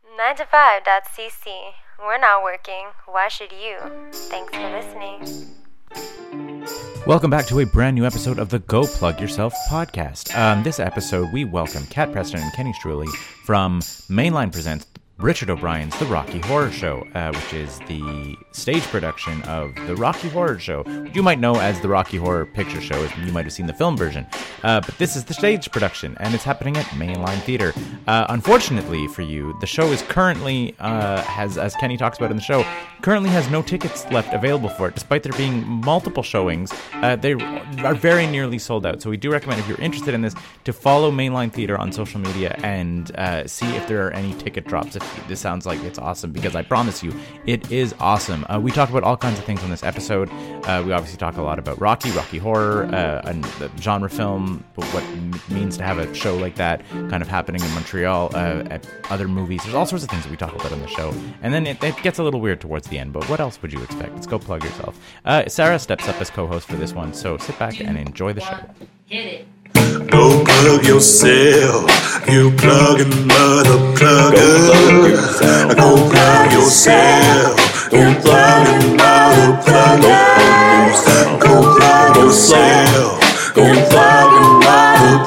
9to5.cc. We're not working. Why should you? Thanks for listening. Welcome back to a brand new episode of the Go Plug Yourself podcast. This episode, we welcome Kat Preston and Kenny Struley from Mainline Presents Richard O'Brien's The Rocky Horror Show, which is the stage production of The Rocky Horror Show, which you might know as The Rocky Horror Picture Show. You might have seen the film version. But this is the stage production, and it's happening at Mainline Theatre. Unfortunately for you, the show is currently, as Kenny talks about in the show, currently has no tickets left available for it, despite there being multiple showings. They are very nearly sold out. So we do recommend, if you're interested in this, to follow Mainline Theatre on social media and see if there are any ticket drops. If this sounds like it's awesome, because I promise you, it is awesome. We talk about all kinds of things on this episode. We obviously talk a lot about Rocky Horror, and the genre film, but what it means to have a show like that kind of happening in Montreal, at other movies. There's all sorts of things that we talk about on the show. And then it gets a little weird towards the end, but what else would you expect? Let's go plug yourself. Sarah steps up as co-host for this one, so sit back and enjoy the show. Hit it. Go plug yourself, you plugging mother plugger. Go plug yourself, you plugging mother plugger. Go plug yourself, you plugging mother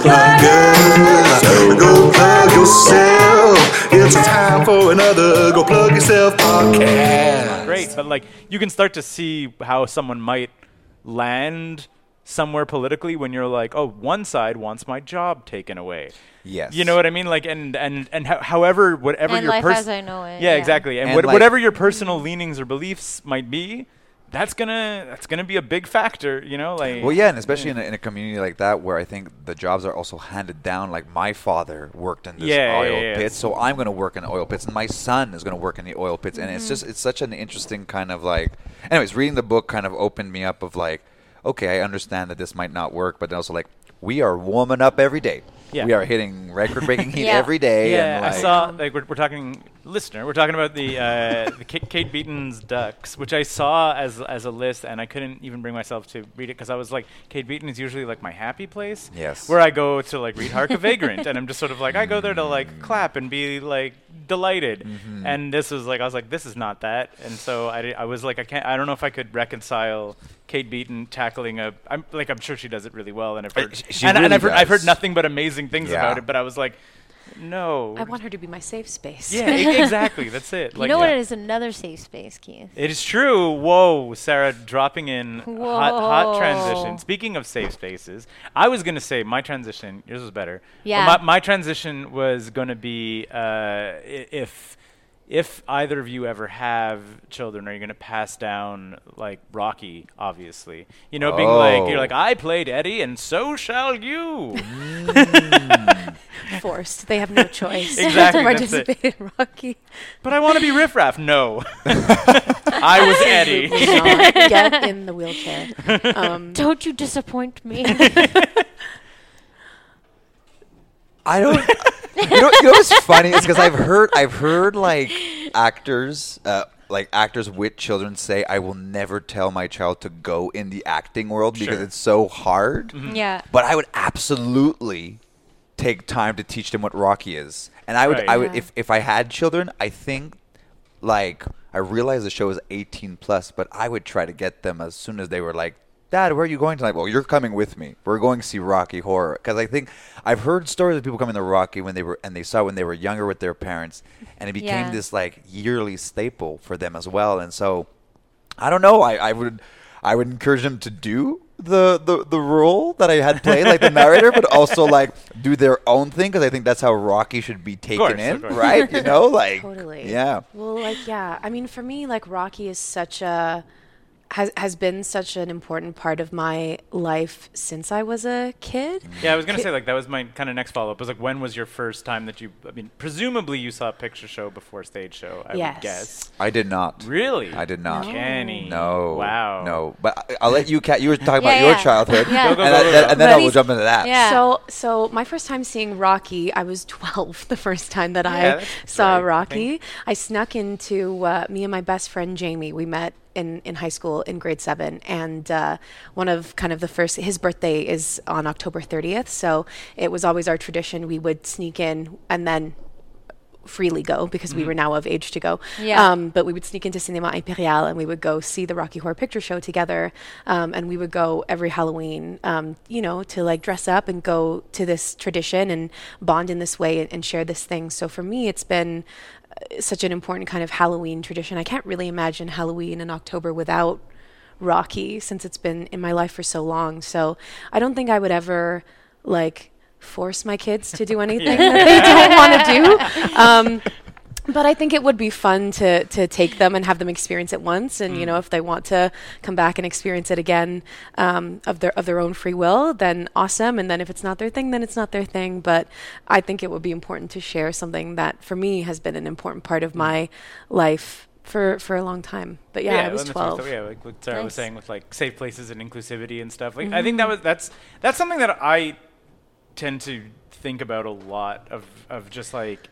plugger. Go plug yourself, it's time for another Go Plug Yourself podcast. Great, but like you can start to see how someone might land somewhere politically when you're like, oh, one side wants my job taken away. Yes. You know what I mean? Like, and however, whatever And your life as I know it. Yeah, exactly. And, And like- whatever your personal leanings or beliefs might be, that's gonna be a big factor. You know, like. Well, yeah, and especially in a community like that where I think the jobs are also handed down. Like my father worked in this oil pit, so I'm going to work in oil pits, and my son is going to work in the oil pits, and it's such an interesting kind of like. Anyways, reading the book kind of opened me up of like, okay, I understand that this might not work, but also like we are warming up every day. Yeah. We are hitting record-breaking heat Yeah. every day. Yeah, and I like, saw. Like we're talking, listener. We're talking about the Kate Beaton's Ducks, which I saw as a list, and I couldn't even bring myself to read it because I was like, Kate Beaton is usually like my happy place. Yes. Where I go to like read Hark a Vagrant, and I'm just sort of like I go there to like clap and be like delighted. And this was like I was like, this is not that, and so I was like I don't know if I could reconcile Kate Beaton tackling I'm sure she does it really well, and I've heard She and really I've heard does. nothing but amazing things Yeah. about it, but I was like, no. I want her to be my safe space. Yeah, exactly. That's it. You know what? It is another safe space, Keith. It is true. Whoa, Sarah, dropping in hot Whoa. transition. Speaking of safe spaces, I was going to say my transition, yours was better. Yeah. But my transition was going to be if either of you ever have children, are you going to pass down like Rocky, obviously? You know, being like, you're like, I played Eddie and so shall you. Forced. They have no choice. Exactly, To that's it. participate in Rocky. But I want to be Riff Raff. No. I was Eddie. Get in the wheelchair. Don't you disappoint me. I don't. You know what's funny is because I've heard like actors with children say, I will never tell my child to go in the acting world because Sure. it's so hard. Yeah. But I would absolutely take time to teach them what Rocky is. And I would Right. I would if I had children, I think like I realize the show is 18 plus, but I would try to get them as soon as they were like, Dad, where are you going tonight? Well, you're coming with me. We're going to see Rocky Horror. Because I think I've heard stories of people coming to Rocky when they were younger with their parents, and it became Yeah. this like yearly staple for them as well. And so, I don't know. I would encourage them to do the role that I had played, like the narrator, but also like do their own thing, because I think that's how Rocky should be taken in, course. right? You know, like Totally. yeah. Well, like, yeah. I mean, for me, like, Rocky is such a has been such an important part of my life since I was a kid. Yeah, I was going to say, like, that was my kind of next follow-up. Was like, when was your first time that you, I mean, presumably you saw a picture show before stage show, I Yes. would guess. I did not. Really? I did not. Kenny. No. Wow. No. But I'll let you, Kat. You were talking Yeah, about your yeah. childhood. Yeah. Go, and, go, go, then- go. and then But I will he's- jump into that. Yeah. So my first time seeing Rocky, I was 12 the first time that Yeah, I that's saw right, I Rocky. think. I snuck into me and my best friend Jamie. We met in high school in grade 7, and one of kind of the first, his birthday is on October 30th, so it was always our tradition we would sneak in and then freely go because we were now of age to go. Yeah. But we would sneak into Cinéma Impérial and we would go see the Rocky Horror Picture Show together. And we would go every Halloween, to like dress up and go to this tradition and bond in this way and share this thing. So for me, it's been such an important kind of Halloween tradition. I can't really imagine Halloween in October without Rocky, since it's been in my life for so long. So I don't think I would ever like force my kids to do anything that they don't want to do. But I think it would be fun to take them and have them experience it once, and if they want to come back and experience it again of their own free will, then awesome. And then if it's not their thing, then it's not their thing. But I think it would be important to share something that for me has been an important part of my life for a long time. But I was 12. Like what Sarah was saying with like safe places and inclusivity and stuff. Like I think that's something that I tend to think about a lot of just like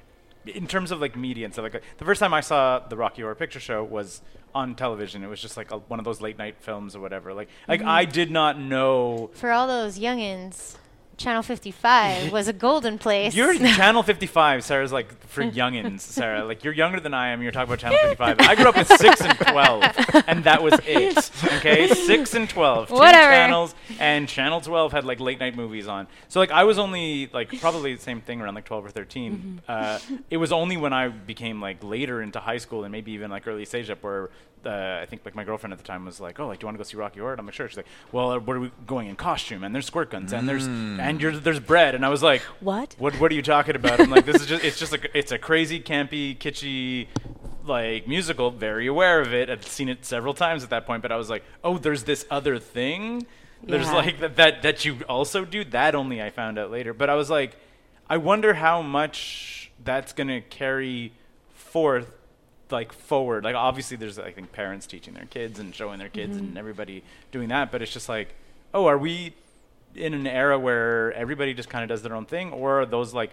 in terms of like media and stuff. Like the first time I saw the Rocky Horror Picture Show was on television. It was just like one of those late night films or whatever. Like I did not know. For all those youngins, Channel 55 was a golden place. You're Channel 55, Sarah's like for youngins, Sarah. Like you're younger than I am. You're talking about Channel 55. I grew up with 6 and 12, and that was it. Okay, 6 and 12, 2 channels, and Channel 12 had like late night movies on. So like I was only like probably the same thing around like 12 or 13. It was only when I became like later into high school and maybe even like early stage up where I think like my girlfriend at the time was like, oh, like do you want to go see Rocky Horror? And I'm like, sure. She's like, well, where are we going in costume? And there's squirt guns and there's bread. And I was like, what are you talking about? I'm like, it's a crazy campy kitschy like musical. Very aware of it. I've seen it several times at that point, but I was like, oh, there's this other thing. There's like that you also do. That only I found out later. But I was like, I wonder how much that's gonna carry forth. Like forward, like obviously there's I think parents teaching their kids and showing their kids and everybody doing that, but it's just like, oh, are we in an era where everybody just kind of does their own thing, or are those like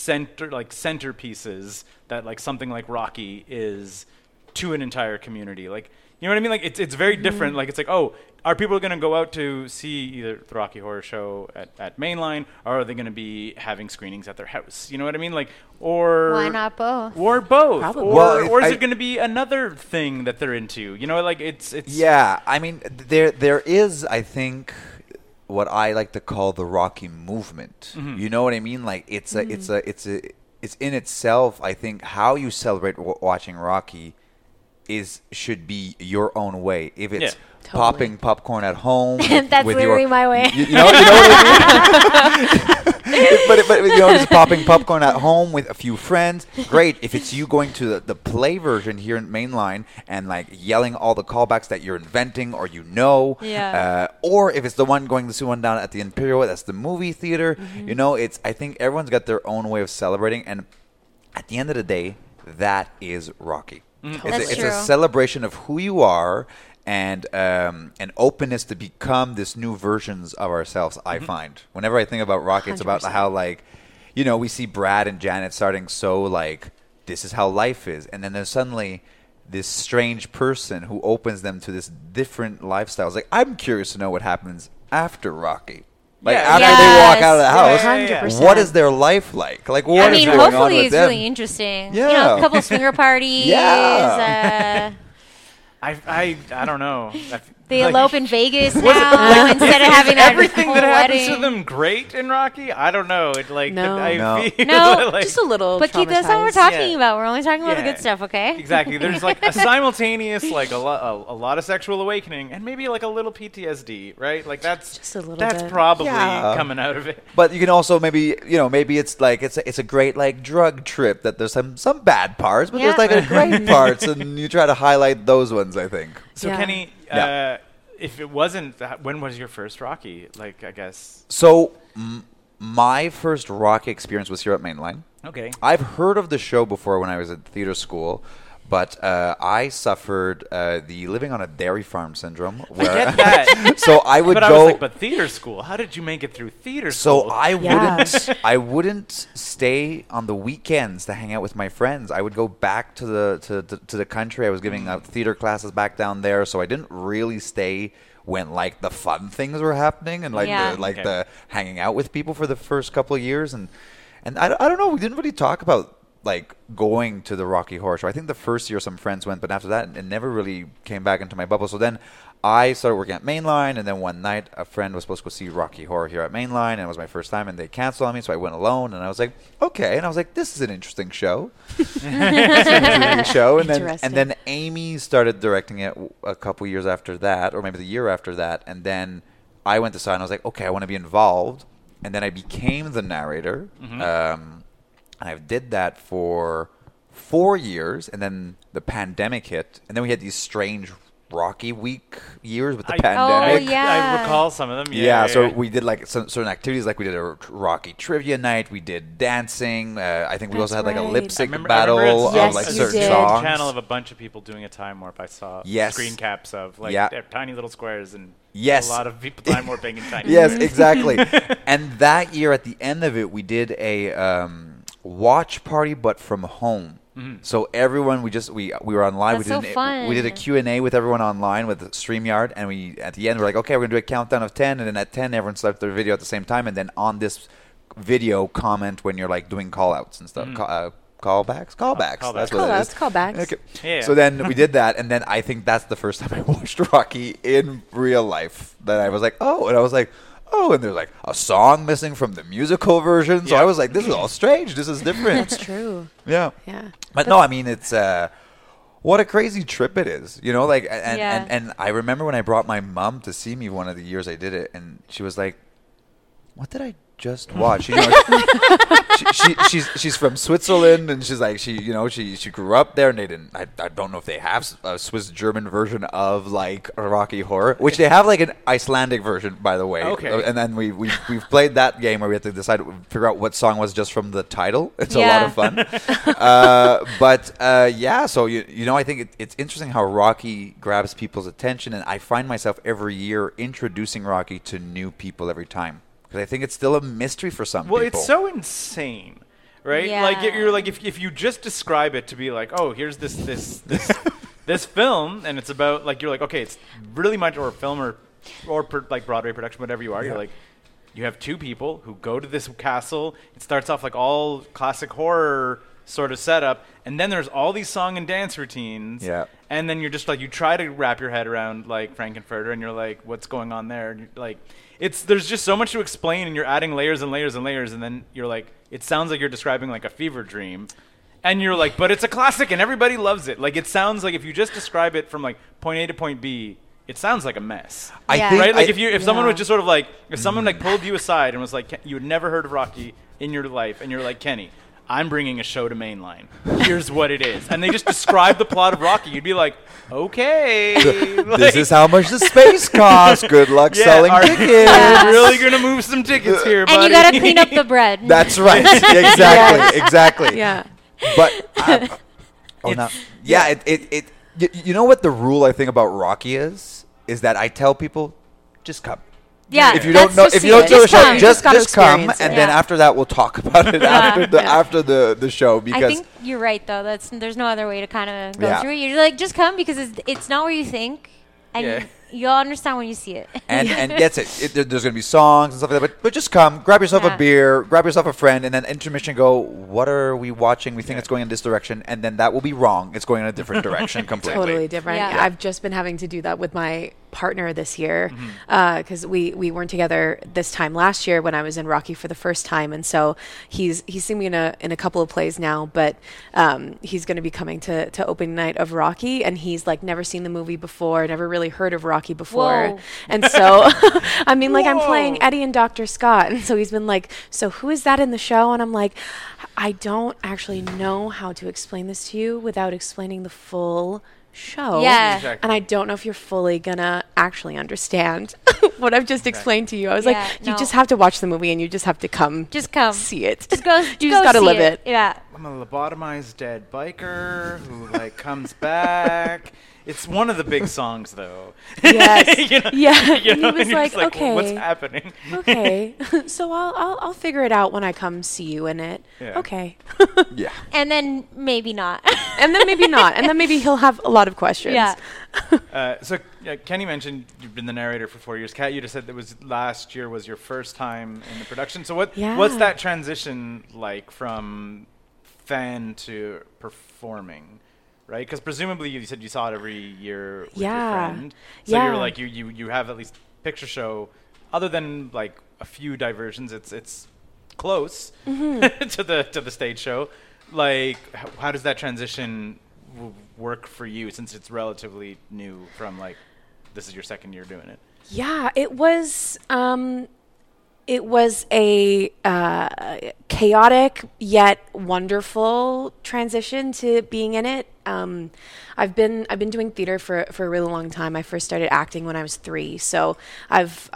centerpieces that like something like Rocky is to an entire community? Like, you know what I mean? Like it's very different. Like it's like, oh, are people going to go out to see either the Rocky Horror Show at Mainline, or are they going to be having screenings at their house? You know what I mean? Like, or why not both? Or both? Probably. Or is it going to be another thing that they're into? You know, like it's. Yeah, I mean, there is, I think, what I like to call the Rocky movement. You know what I mean? Like it's in itself. I think how you celebrate watching Rocky should be your own way. If it's popping popcorn at home, that's literally my way. You know what I mean? but just popping popcorn at home with a few friends, great. If it's you going to the play version here in Mainline and like yelling all the callbacks that you're inventing or or if it's the one going to see one down at the Imperial, that's the movie theater. You know, I think everyone's got their own way of celebrating, and at the end of the day, that is Rocky. It's a celebration of who you are and an openness to become this new versions of ourselves. I find whenever I think about Rocky, it's about how like, we see Brad and Janet starting so like this is how life is, and then there's suddenly this strange person who opens them to this different lifestyle. It's like, I'm curious to know what happens after Rocky. Like after they walk out of the house, what is their life like? Like what is going on with them? Hopefully it's really interesting. Yeah. A couple swinger parties. Yeah. I don't know. They elope in Vegas now instead of having that everything that wedding. happens to them great in Rocky. I don't know. It like no, I feel like, just a little. But keep that's not what we're talking about. We're only talking about the good stuff, okay? Exactly. There's like a simultaneous like a lot of sexual awakening and maybe like a little PTSD, right? Like that's just a little. That's bit. probably coming out of it. But you can also maybe it's like it's a great like drug trip that there's some bad parts, but there's like a great parts, and you try to highlight those ones. I think. So Kenny. If it wasn't, when was your first Rocky? Like, I guess. So, my first Rocky experience was here at Mainline. Okay. I've heard of the show before when I was at theater school, but I suffered the living on a dairy farm syndrome. Where I get that. So I would go. I was like, but theater school? How did you make it through theater school? So I wouldn't stay on the weekends to hang out with my friends. I would go back to the country. I was giving theater classes back down there, so I didn't really stay when like the fun things were happening and the hanging out with people for the first couple of years. And I don't know. We didn't really talk about like going to the Rocky Horror Show. I think the first year some friends went, but after that, it never really came back into my bubble. So then I started working at Mainline, and then one night a friend was supposed to go see Rocky Horror here at Mainline, and it was my first time, and they canceled on me, so I went alone, and I was like, okay, and I was like, this is an interesting show. And then Amy started directing it a couple years after that, or maybe the year after that, and then I went to sign, and I was like, okay, I want to be involved, and then I became the narrator. And I did that for 4 years, and then the pandemic hit, and then we had these strange Rocky Week years with the pandemic. Oh, yeah. I recall some of them. So we did like some certain activities, like we did a Rocky trivia night, we did dancing. I think we also had like a lip sync battle of like certain songs. Channel of a bunch of people doing a time warp. I saw screen caps of like tiny little squares and a lot of people time warping in tiny. Yes, exactly. And that year, at the end of it, we did a watch party, but from home. So everyone, we were online. That's We did a Q&A with everyone online with StreamYard, and we at the end we're like, okay, we're gonna do a countdown of 10, and then at 10 everyone starts their video at the same time, and then on this video comment when you're like doing call outs and stuff. Callbacks. That's what it is. Callbacks. Okay. Yeah. So then we did that, and then I think that's the first time I watched Rocky in real life. That I was like, and I was like, and there's like a song missing from the musical version. So I was like, this is all strange. This is different. That's true. Yeah. Yeah. But no, I mean, it's what a crazy trip it is, you know. Like, and I remember when I brought my mom to see me one of the years I did it, and she was like, "What did I just watch?" You know, she's from Switzerland, and she's like, she grew up there, and they didn't. I don't know if they have a Swiss German version of like a Rocky Horror, which they have like an Icelandic version, by the way. Okay. And then we've played that game where we had to figure out what song was just from the title. It's a lot of fun. So you know, I think it's interesting how Rocky grabs people's attention, and I find myself every year introducing Rocky to new people every time. Because I think it's still a mystery for some people. Well, it's so insane, right? Yeah. Like you're like if you just describe it to be like, oh, here's this this film, and it's about like you're like, okay, it's really much or film or like Broadway production, whatever you are. You're like, you have two people who go to this castle. It starts off like all classic horror sort of setup, and then there's all these song and dance routines. Yeah. And then you're just like, you try to wrap your head around like Frankenfurter, and you're like, what's going on there? And you're like, there's just so much to explain, and you're adding layers and layers and layers, and then you're like, it sounds like you're describing like a fever dream, and you're like, but it's a classic and everybody loves it. Like, it sounds like if you just describe it from like point A to point B, it sounds like a mess. Yeah. think Right? Like if someone was just sort of like, if someone like pulled you aside and was like, you had never heard of Rocky in your life, and you're like, Kenny, I'm bringing a show to Mainline. Here's what it is. And they just describe the plot of Rocky. You'd be like, okay. This is how much the space costs. Good luck selling tickets. We're really going to move some tickets here, buddy. And you got to clean up the bread. That's right. Exactly. Yeah. But, you know what the rule I think about Rocky is that I tell people, just come. Yeah, if you don't know, if you don't know the show, just come, and then after that we'll talk about it after the show. Because I think you're right, though. There's no other way to kind of go through it. You're like, just come because it's not where you think, and you'll understand when you see it. And gets it. There's going to be songs and stuff like that, but just come, grab yourself a beer, grab yourself a friend, and then intermission go, what are we watching? We think it's going in this direction, and then that will be wrong. It's going in a different direction completely. Totally different. Yeah. I've just been having to do that with my partner this year because we weren't together this time last year when I was in Rocky for the first time, and so he's seen me in a couple of plays now, but he's going to be coming to opening night of Rocky, and he's like never seen the movie before, never really heard of Rocky before. Whoa. And so I mean, like, I'm playing Eddie and Dr. Scott, and so he's been like, so who is that in the show? And I'm like, I don't actually know how to explain this to you without explaining the full show. Yeah. Exactly. And I don't know if you're fully gonna actually understand what I've just explained to you. I was like, you just have to watch the movie, and you just have to come see it. Just go. You just gotta live it. Yeah. I'm a lobotomized dead biker who like comes back. It's one of the big songs, though. Yes. Yeah. You know, And he was like, well, okay. what's happening? Okay. So I'll figure it out when I come see you in it. Yeah. Okay. Yeah. And then maybe not. And then maybe not. And then maybe he'll have a lot of questions. Yeah. So Kenny mentioned you've been the narrator for 4 years. Kat, you just said that was last year was your first time in the production. So what's that transition like from fan to performing, right? Because presumably you said you saw it every year with your friend. So you're like you have at least picture show. Other than like a few diversions, it's close to the stage show. Like, how does that transition work for you, since it's relatively new from like this is your second year doing it? Yeah, it was a chaotic yet wonderful transition to being in it. I've been doing theater for a really long time. I first started acting when I was 3, so I've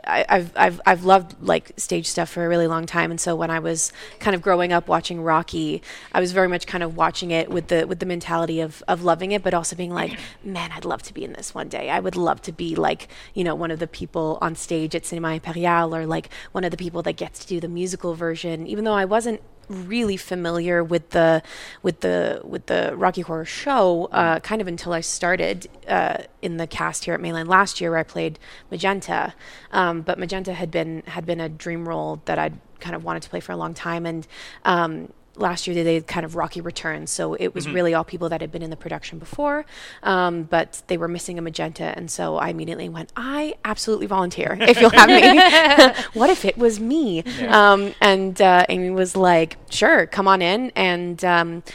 loved like stage stuff for a really long time. And so when I was kind of growing up watching Rocky, I was very much kind of watching it with the mentality of loving it, but also being like, man, I'd love to be in this one day. I would love to be like, one of the people on stage at Cinéma Impérial, or like one of the people that gets to do the musical version, even though I wasn't really familiar with the Rocky Horror show kind of until I started in the cast here at Mainline last year, where I played Magenta. But Magenta had been a dream role that I'd kind of wanted to play for a long time, and last year they kind of Rocky returned, so it was really all people that had been in the production before, but they were missing a Magenta, and so I immediately went, I absolutely volunteer if you'll have me. What if it was me? Yeah. And Amy was like, sure, come on in. And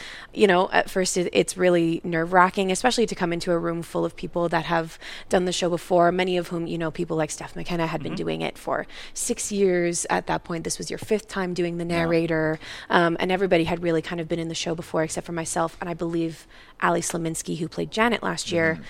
at first it's really nerve-wracking, especially to come into a room full of people that have done the show before, many of whom, people like Steph McKenna had been doing it for 6 years. At that point, this was your 5th time doing the narrator, and everybody had really kind of been in the show before except for myself and I believe Ali Slaminski, who played Janet last year.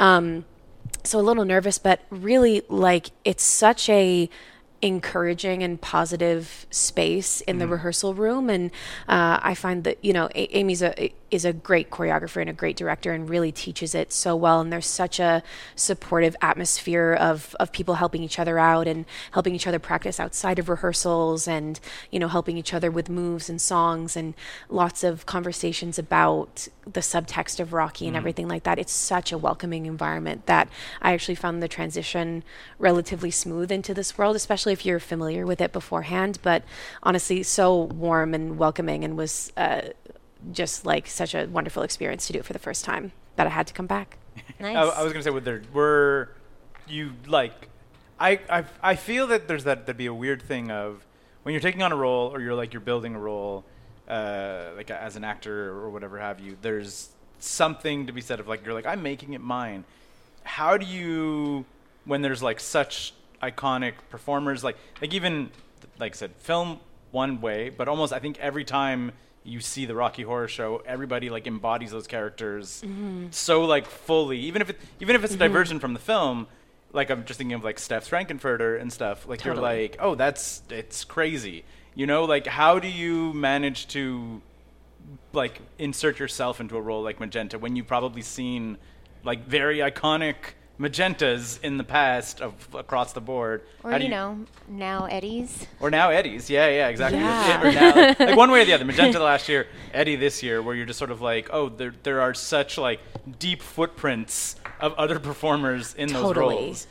So a little nervous, but really like it's such a encouraging and positive space in the rehearsal room, and I find that Amy is a great choreographer and a great director and really teaches it so well, and there's such a supportive atmosphere of people helping each other out and helping each other practice outside of rehearsals, and helping each other with moves and songs, and lots of conversations about the subtext of Rocky and everything like that. It's such a welcoming environment that I actually found the transition relatively smooth into this world, especially if you're familiar with it beforehand, but honestly so warm and welcoming, and was just like such a wonderful experience to do it for the first time that I had to come back. Nice. I was gonna say, were you like, I feel that there'd be a weird thing of when you're taking on a role, or you're building a role, like as an actor or whatever have you, there's something to be said of like, you're like, I'm making it mine. How do you, when there's like such iconic performers, like even like I said, film one way, but almost I think every time you see the Rocky Horror Show, everybody like embodies those characters so like fully, even if it's a diversion from the film. Like I'm just thinking of like Steph Frankenfurter and stuff. Like You're like, oh, it's crazy. Like how do you manage to like insert yourself into a role like Magenta when you've probably seen like very iconic Magentas in the past of across the board? Or now Eddie's. Or now Eddie's, yeah, exactly. Yeah. Or now, like one way or the other. Magenta last year, Eddie this year, where you're just sort of like, oh, there are such like deep footprints of other performers in those roles.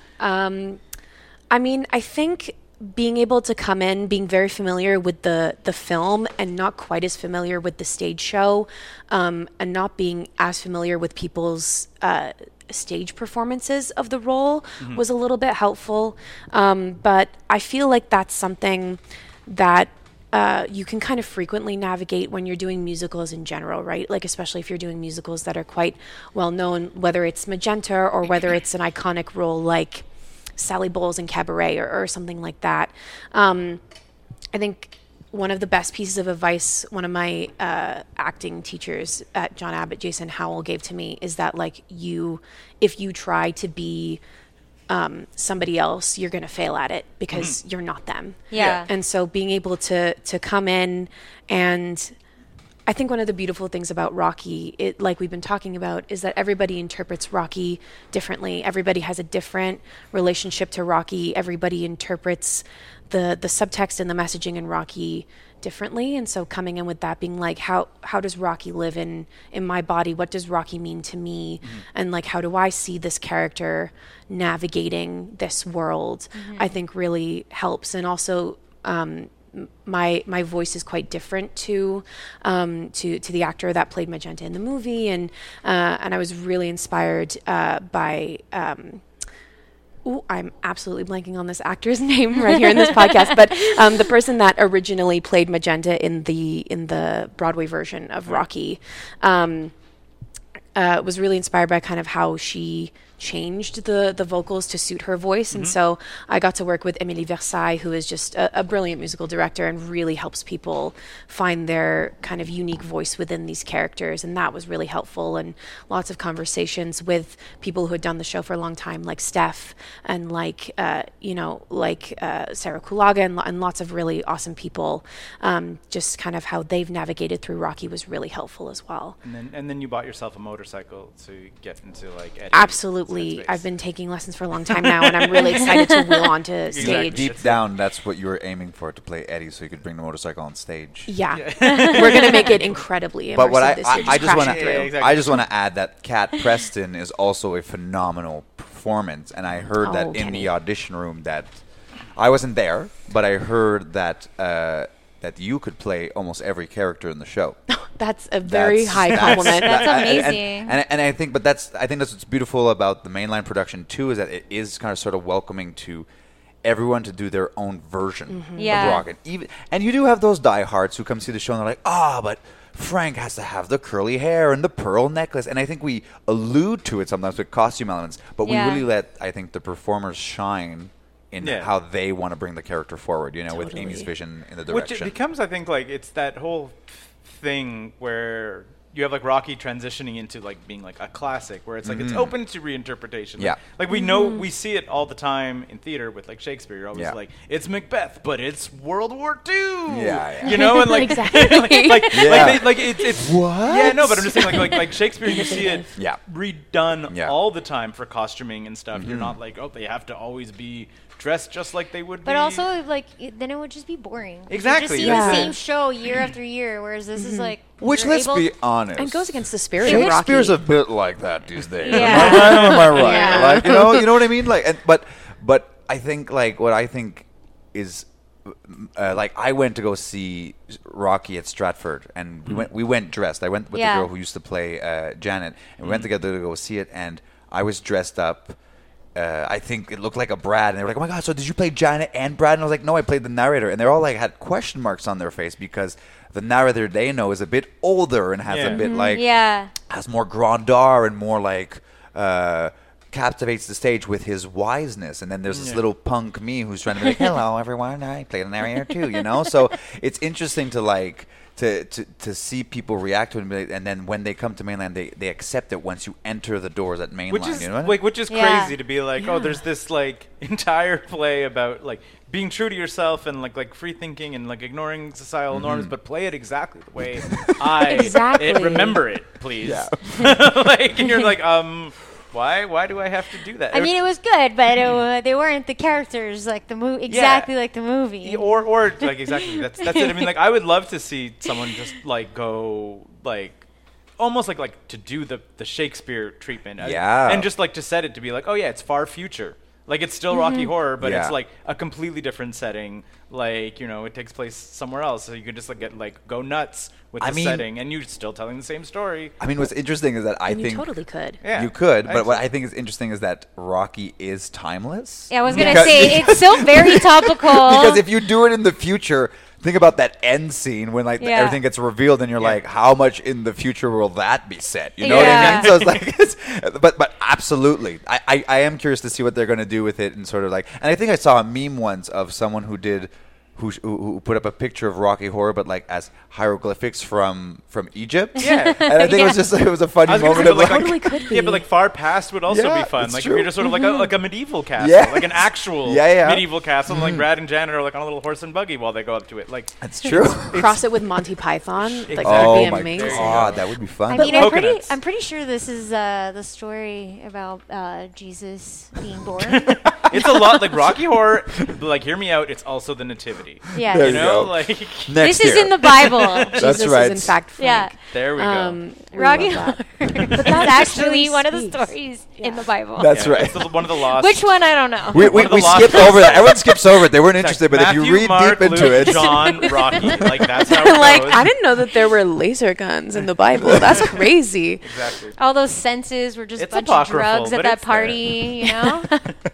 I mean, I think being able to come in, being very familiar with the film and not quite as familiar with the stage show, and not being as familiar with people's stage performances of the role was a little bit helpful. But I feel like that's something that you can kind of frequently navigate when you're doing musicals in general, right? Like especially if you're doing musicals that are quite well known, whether it's Magenta or whether it's an iconic role like Sally Bowles in Cabaret or something like that. I think one of the best pieces of advice one of my acting teachers at John Abbott, Jason Howell, gave to me is that like if you try to be somebody else, you're going to fail at it because you're not them. Yeah. And so being able to come in, and I think one of the beautiful things about Rocky, like we've been talking about, is that everybody interprets Rocky differently. Everybody has a different relationship to Rocky. Everybody interprets the subtext and the messaging in Rocky differently. And so coming in with that, being like, how does Rocky live in my body? What does Rocky mean to me? And like, how do I see this character navigating this world? I think really helps. And also my voice is quite different to the actor that played Magenta in the movie, and I was really inspired by. I'm absolutely blanking on this actor's name right here in this podcast, but the person that originally played Magenta in the Broadway version of Rocky was really inspired by kind of how she changed the vocals to suit her voice. And so I got to work with Émilie Versailles, who is just a brilliant musical director and really helps people find their kind of unique voice within these characters. And that was really helpful, and lots of conversations with people who had done the show for a long time, like Steph and like Sarah Kulaga and lots of really awesome people. Just kind of how they've navigated through Rocky was really helpful as well. And then you bought yourself a motorcycle to get into like Eddie. Absolutely. I've been taking lessons for a long time now, and I'm really excited to wheel onto stage. Deep down, that's what you were aiming for, to play Eddie, so you could bring the motorcycle on stage. Yeah. We're going to make it incredibly immersive. But what I just want to add that Kat Preston is also a phenomenal performance, and I heard that in the audition room that I wasn't there, but I heard that that you could play almost every character in the show. That's a very high compliment. That's amazing. And I think that's what's beautiful about the mainline production too, is that it is kind of sort of welcoming to everyone to do their own version of rock. And you do have those diehards who come see the show and they're like, but Frank has to have the curly hair and the pearl necklace. And I think we allude to it sometimes with costume elements, but we really let, I think, the performers shine in how they want to bring the character forward, with Amy's vision in the direction. Which it becomes, I think, like, it's that whole thing where you have like Rocky transitioning into like being like a classic, where it's like it's open to reinterpretation. Yeah. Like we know, we see it all the time in theater with like Shakespeare. You're always like, it's Macbeth, but it's World War II. Yeah. You know, and like exactly. it's what? Yeah, no, but I'm just saying like Shakespeare, you see it redone Yeah. all the time for costuming and stuff. You're not like, they have to always be dressed just like they would be. But also, like, then it would just be boring. Exactly. You just see the same show year after year, whereas this is like... Which, let's be honest, and goes against the spirit of Rocky. Shakespeare's a bit like that these days. Yeah. Am I right? Yeah. Like, you know what I mean? Like, but I think like what I think is like I went to go see Rocky at Stratford, and we went dressed. I went with the girl who used to play Janet, and we went together to go see it, and I was dressed up. I think it looked like a Brad, and they were like, "Oh my god! So did you play Janet and Brad?" And I was like, "No, I played the narrator." And they all like had question marks on their face because the narrator they know is a bit older and has a bit like has more grandeur and more like captivates the stage with his wiseness. And then there's this little punk me who's trying to be like, "Hello, everyone! I play the narrator too," you know. So it's interesting to like. To see people react to it, and then when they come to mainland, they accept it once you enter the doors at mainland. Which is crazy to be like, there's this like entire play about like being true to yourself and like free thinking and like ignoring societal norms, but play it exactly the way I remember it, please. Yeah. Like, and you're like, Why do I have to do that? I mean, it was good, but they weren't the characters like the movie, exactly like the movie. Or like exactly that's it. I mean, like I would love to see someone just like go like almost like to do the Shakespeare treatment, and just like to set it to be like, it's far future. Like it's still Rocky Horror, but it's like a completely different setting. Like, it takes place somewhere else, so you can just like go nuts with the setting, and you're still telling the same story. I mean, what's interesting is that I think you totally could. Yeah, you could, but what I think is interesting is that Rocky is timeless. Yeah, I was gonna say it's still very topical. Because if you do it in the future. Think about that end scene when like everything gets revealed, and you're like, how much in the future will that be set? You know what I mean? So it's like, but absolutely, I am curious to see what they're going to do with it, and sort of like, and I think I saw a meme once of someone who put up a picture of Rocky Horror, but like as hieroglyphics from Egypt. Yeah, and I think it was a funny moment. It totally could be. Yeah, but like far past would also be fun. Like true. if you're just sort of like a medieval castle, like an actual medieval castle, and like Brad and Janet are like on a little horse and buggy while they go up to it. Like that's true. Cross it with Monty Python. Like that would be amazing. God, that would be fun. I mean, I'm pretty sure this is the story about Jesus being born. It's a lot like Rocky Horror. Like, hear me out. It's also the Nativity. Yeah, you know, like this is in the Bible. Jesus is in fact Frank. Yeah, there we go. Rocky love Horror that. is that actually really one of the speaks. stories in the Bible. That's right. It's one of the lost. Which one? I don't know. We One of the lost skipped ones. over that. Everyone skips over it. They weren't It's interested, like but if you Matthew, read Mark, deep into Luke, it, John, Rocky, like that's how it Like, goes. I didn't know that there were laser guns in the Bible. That's crazy. Exactly. All those senses were just a It's bunch of apocryphal, drugs at but that it's there. party, you know?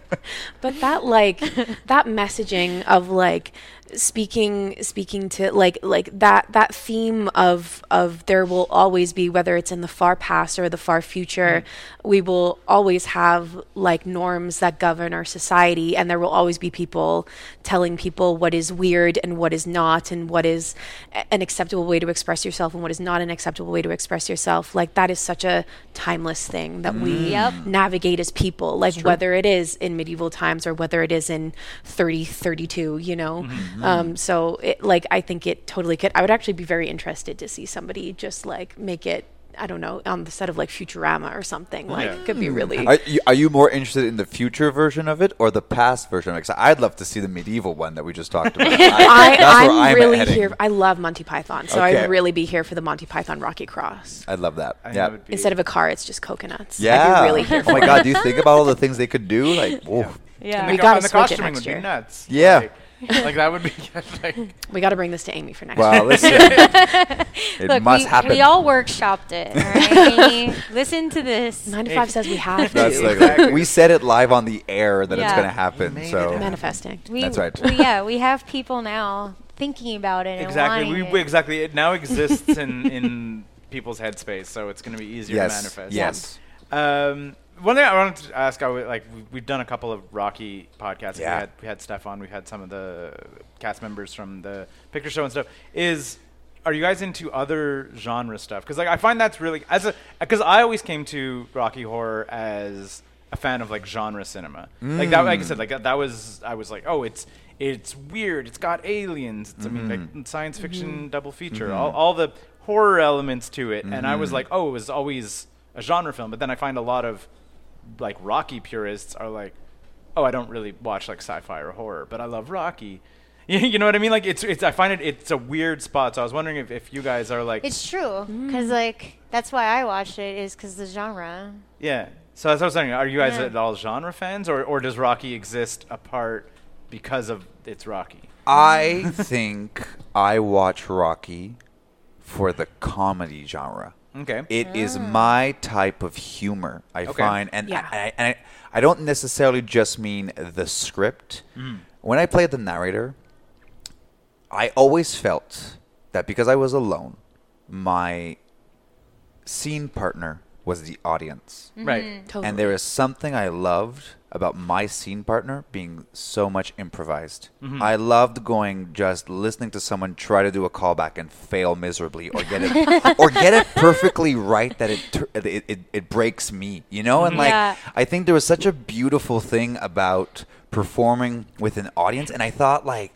But that that messaging of like speaking to like that theme of there will always be, whether it's in the far past or the far future, we will always have like norms that govern our society, and there will always be people telling people what is weird and what is not, and what is an acceptable way to express yourself and what is not an acceptable way to express yourself. Like that is such a timeless thing that we navigate as people, like whether it is in medieval times or whether it is in 3032, you know. So it, like, I think it totally could. I would actually be very interested to see somebody just like make it, I don't know, on the set of like Futurama or something. Like, it could be really. Are you more interested in the future version of it or the past version of it? 'Cause I'd love to see the medieval one that we just talked about. I'm really here. I love Monty Python, so Okay. I'd really be here for the Monty Python Rocky Cross. I'd love that. I think Yeah. that would be- Instead of a car, it's just coconuts. Yeah. I'd be really here Oh my for God, it. do you think about all the things they could do? Like, whoa. Yeah. We And gotta the switch it costuming next would year. be nuts. Yeah. Like that would be like. We got to bring this to Amy for next Wow, year. listen. It Look, must happen. we all workshopped it, all right? Listen to this. 9 to 5 says we have That's to. like, Exactly. we said it live on the air that it's Yeah. going to happen. Made So it Manifesting. That's right. We have people now thinking about it and Exactly. wanting We it. exactly. It now exists in people's headspace, so it's going to be easier to yes, manifest. yes. One thing I wanted to ask, we've done a couple of Rocky podcasts. Yeah. We had Steph on. We had some of the cast members from the picture show and stuff. Are you guys into other genre stuff? Because like I find that's really because I always came to Rocky Horror as a fan of like genre cinema. Like that, like I said, like that was I was like, oh, it's weird. It's got aliens. It's I mean like science fiction double feature. All the horror elements to it, and I was like, oh, it was always a genre film. But then I find a lot of like Rocky purists are like, oh, I don't really watch like sci-fi or horror, but I love Rocky. You know what I mean? Like it's I find it's a weird spot. So I was wondering if you guys are like, It's true, because like that's why I watched it, is because the genre. yeah. So as I was saying, are you guys Yeah. at all genre fans, or does Rocky exist apart because of its Rocky? I think I watch Rocky for the comedy genre. Okay. It is my type of humor, I Okay. find. And Yeah. I don't necessarily just mean the script. When I played the narrator, I always felt that because I was alone, my scene partner was the audience. Right. Totally. And there is something I loved about my scene partner being so much improvised. I loved just listening to someone try to do a callback and fail miserably, or get it perfectly right that it breaks me, you know. And like Yeah. I think there was such a beautiful thing about performing with an audience, and I thought like.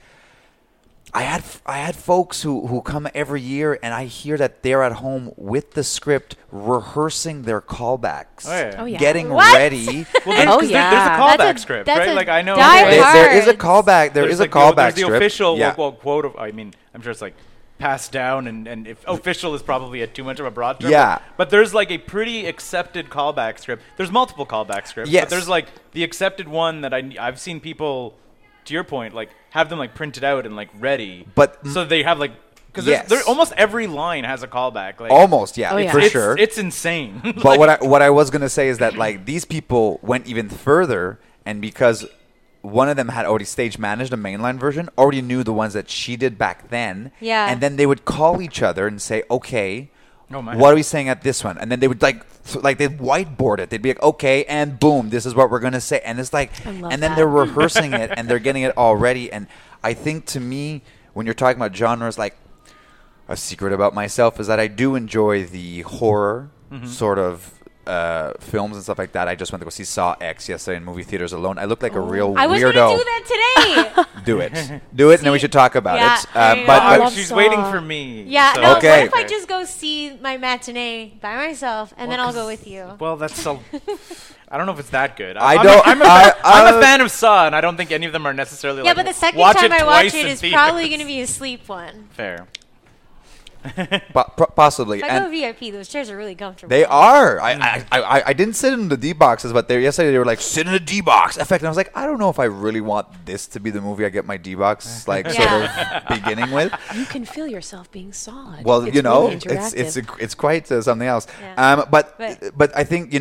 I had folks who come every year, and I hear that they're at home with the script rehearsing their callbacks, Oh yeah. getting What? ready. Well, there's, Oh, 'cause yeah. there's a callback That's a- script, that's right? a Like I know die There is a hard. callback. There is a like callback there's the script. official Yeah. quote of. I mean, I'm sure it's like passed down, and if official is probably too much of a broad term. Yeah. But there's like a pretty accepted callback script. There's multiple callback scripts. Yes. But there's like the accepted one that I've seen people, to your point, like have them like printed out and like ready. But- so they have like. Because Yes. almost every line has a callback. Like, Almost, yeah, Oh, yeah. for it's, sure. It's insane. But what I was gonna say is that like these people went even further, and because one of them had already stage managed a mainline version, already knew the ones that she did back then. Yeah. And then they would call each other and say, okay, Oh, my. what are we saying at this one? And then they would like they'd whiteboard it. They'd be like, okay, and boom, this is what we're gonna say. And it's like, I love and then that. they're rehearsing it and they're getting it all ready. And I think to me, when you're talking about genres, like a secret about myself is that I do enjoy the horror sort of films and stuff like that. I just went to go see Saw X yesterday in movie theaters alone. I looked like a real I was weirdo. gonna do that today. Do it, and then we should talk about Yeah, it. there you But, go. I but love she's Saw. waiting for me. Yeah, so- no. Okay. What if I just go see my matinee by myself, and then I'll go with you? Well, that's so. I don't know if it's that good. I I'm don't- A, I'm, a, I- I'm a fan of Saw, and I don't think any of them are necessarily. Yeah, like, but the second watch time it I watch twice it in is theaters. probably going to be a sleep one. Fair. Possibly. If I go VIP, those chairs are really comfortable. They are. I didn't sit in the D boxes, but yesterday they were like, sit in the D box effect. And I was like, I don't know if I really want this to be the movie I get my D box sort of beginning with. You can feel yourself being solid. Well, it's really it's quite something else. Yeah. But I think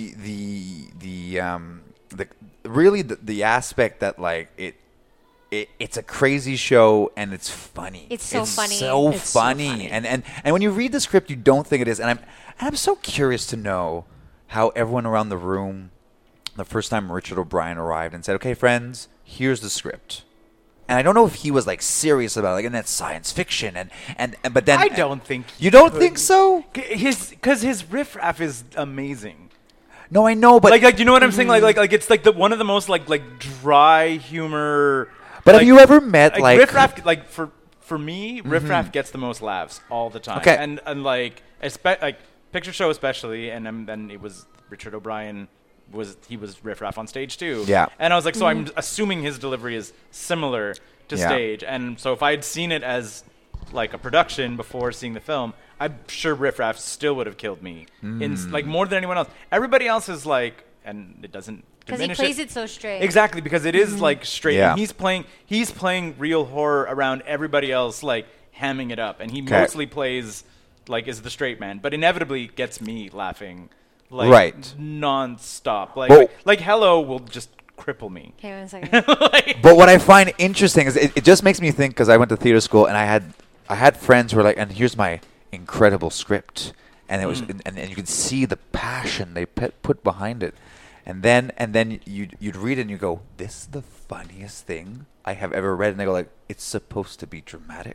the aspect that like it's a crazy show and it's funny. It's so funny. It's so funny. And when you read the script, you don't think it is. And I'm so curious to know how everyone around the room, the first time Richard O'Brien arrived and said, "Okay, friends, here's the script." And I don't know if he was like serious about it, like, and that's science fiction. But then I don't think you don't think so. Because his riffraff is amazing. No, I know, but like you know what I'm saying? Like it's like one of the most like dry humor. But have you ever met like riffraff? Like for me, riffraff gets the most laughs all the time. Okay, and like Picture Show especially, and then it was Richard O'Brien was riffraff on stage too. Yeah, and I was like, so I'm assuming his delivery is similar to stage, and so if I had seen it as like a production before seeing the film, I'm sure riffraff still would have killed me in like more than anyone else. Everybody else is like, and it doesn't. Because he plays it so straight. Exactly, because it is like straight. Yeah. And he's playing real horror around everybody else, like hamming it up, and he mostly plays like is the straight man, but inevitably gets me laughing, like nonstop. Like Hello will just cripple me. Okay, 1 second. But what I find interesting is it just makes me think, because I went to theater school and I had friends who were like, and here's my incredible script, and it was and you can see the passion they put behind it. And then you'd read it and you go, this is the funniest thing I have ever read. And they go like, it's supposed to be dramatic.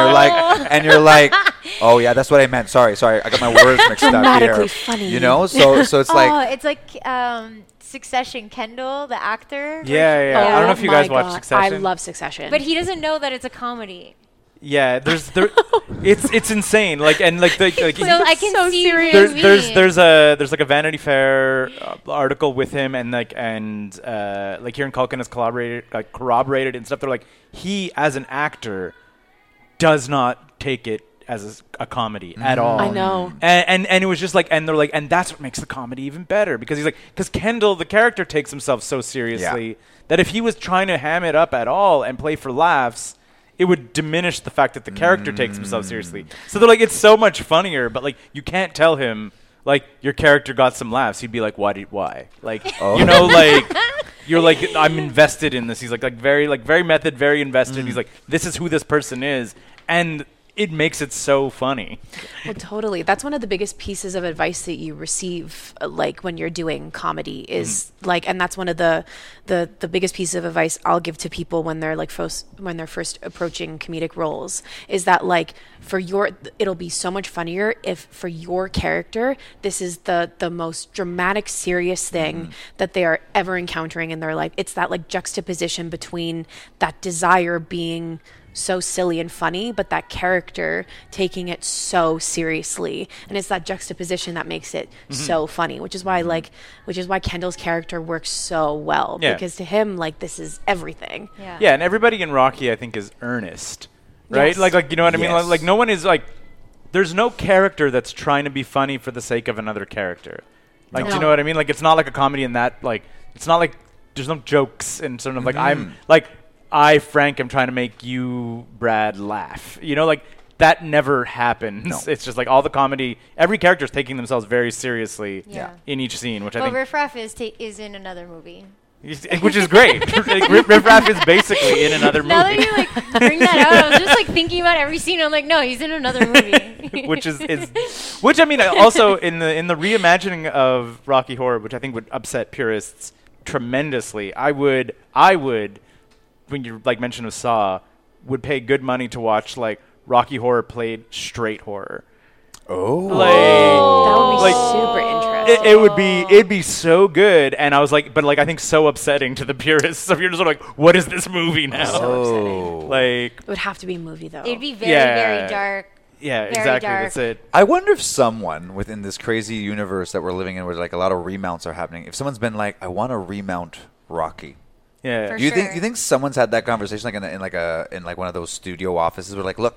And you're like, oh yeah, that's what I meant. Sorry, I got my words mixed up here. Dramatically funny. You know, so it's like. It's like Succession. Kendall, the actor. Yeah. Oh, I don't know if you guys watch Succession. I love Succession. But he doesn't know that it's a comedy. Yeah, it's insane. Like and like the like so I can so see there's like a Vanity Fair article with him and like Kieran Culkin has corroborated and stuff. They're like, he as an actor does not take it as a comedy at all. I know. And it was just like, and they're like, and that's what makes the comedy even better, because he's like, because Kendall the character takes himself so seriously that if he was trying to ham it up at all and play for laughs, it would diminish the fact that the character takes himself seriously. So they're like, it's so much funnier, but like you can't tell him like your character got some laughs. He'd be like, why? Like you know, like you're like, I'm invested in this. He's like very method, very invested. He's like, this is who this person is, and it makes it so funny. Well, totally. That's one of the biggest pieces of advice that you receive, like when you're doing comedy, is like, and that's one of the biggest pieces of advice I'll give to people when they're like when they're first approaching comedic roles, is that like it'll be so much funnier if for your character this is the most dramatic, serious thing that they are ever encountering in their life. It's that like juxtaposition between that desire being so silly and funny, but that character taking it so seriously, and it's that juxtaposition that makes it so funny, which is why Kendall's character works so well, because to him, like, this is everything. And everybody in Rocky, I think, is earnest, right? Like you know what I mean? Like no one is like, there's no character that's trying to be funny for the sake of another character. Like, do you know what I mean? Like, it's not like a comedy in that, like, it's not like there's no jokes and sort of like I'm like, Frank, am trying to make you, Brad, laugh. You know, like, that never happens. No. It's just like all the comedy, every character is taking themselves very seriously in each scene, which I think... Well, Riff Raff is in another movie. Which is great. Riff Raff is basically in another movie. Now that you, like, bring that out, I was just, like, thinking about every scene. I'm like, no, he's in another movie. Which, I mean, also, in the reimagining of Rocky Horror, which I think would upset purists tremendously, I would... when you like mentioned of Saw, would pay good money to watch like Rocky Horror played straight horror. That would be super interesting. It'd be so good, and I was like, but like I think so upsetting to the purists. So you're just sort of like, what is this movie now? So upsetting. Like, it would have to be a movie though. It'd be very dark. Yeah, exactly. Dark. That's it. I wonder if someone within this crazy universe that we're living in, where like a lot of remounts are happening, if someone's been like, I want to remount Rocky. Yeah. For You sure. think someone's had that conversation like in one of those studio offices where like, look,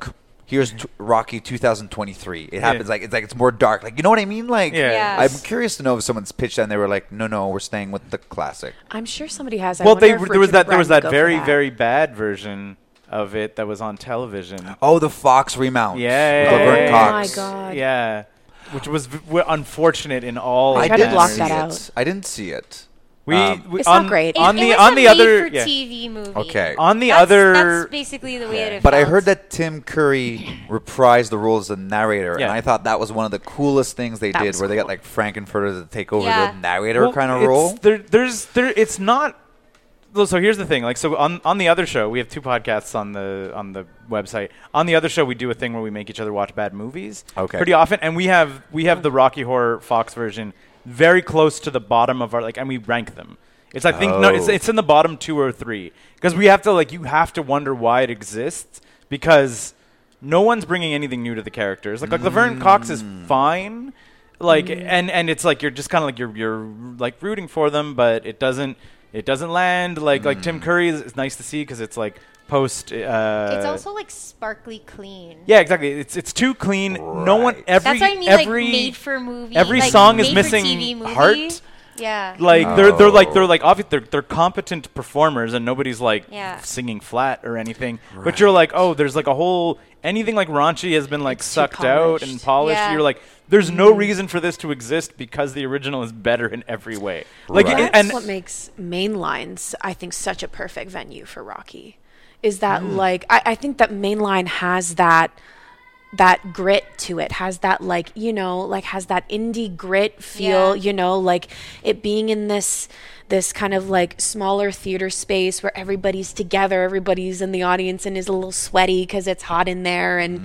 here's Rocky 2023. It happens like it's more dark. Like, you know what I mean? Like, Yes. I'm curious to know if someone's pitched that and they were like, no, we're staying with the classic. I'm sure somebody has. Well, there was that very very bad version of it that was on television. Oh, the Fox remount. Yeah. With Laverne Oh Cox. my God. Yeah, which was unfortunate in all. I tried to block that out. I didn't see it. It's not great. On It the was on a the other made-for-TV movie. Okay. On the That's basically the way that it But I felt. heard that Tim Curry reprised the role as the narrator, Yeah. and I thought that was one of the coolest things they That did, was where they got cool. like Frankenfurter to take over Yeah. the narrator Well, kind of it's- role. It's not. So here's the thing. Like, so on the other show, we have 2 podcasts on the website. On the other show, we do a thing where we make each other watch bad movies. Okay. Pretty often, and we have the Rocky Horror Fox version very close to the bottom of our and we rank them. It's I think it's in the bottom 2 or 3 because we have to you have to wonder why it exists because no one's bringing anything new to the characters. Like Laverne Cox is fine. And it's like you're just kind of you're like rooting for them, but it doesn't land. Like Tim Curry is nice to see because it's like post. it's also like sparkly clean. Yeah, exactly. It's too clean. No one That's what I mean. Like made for movie. every like song is made for missing TV movie. heart. Yeah. Like they're competent performers and nobody's like singing flat or anything. Right. But you're like, oh, there's like a whole anything like raunchy has been like It's too sucked out and polished. Yeah. You're like, there's no reason for this to exist because the original is better in every way. Like Right. That's what makes Mainlines, I think, such a perfect venue for Rocky. Is that I think that Mainline has that grit to it, has that has that indie grit feel, like it being in this kind of like smaller theater space where everybody's together, everybody's in the audience and is a little sweaty because it's hot in there, and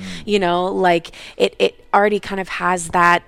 it already kind of has that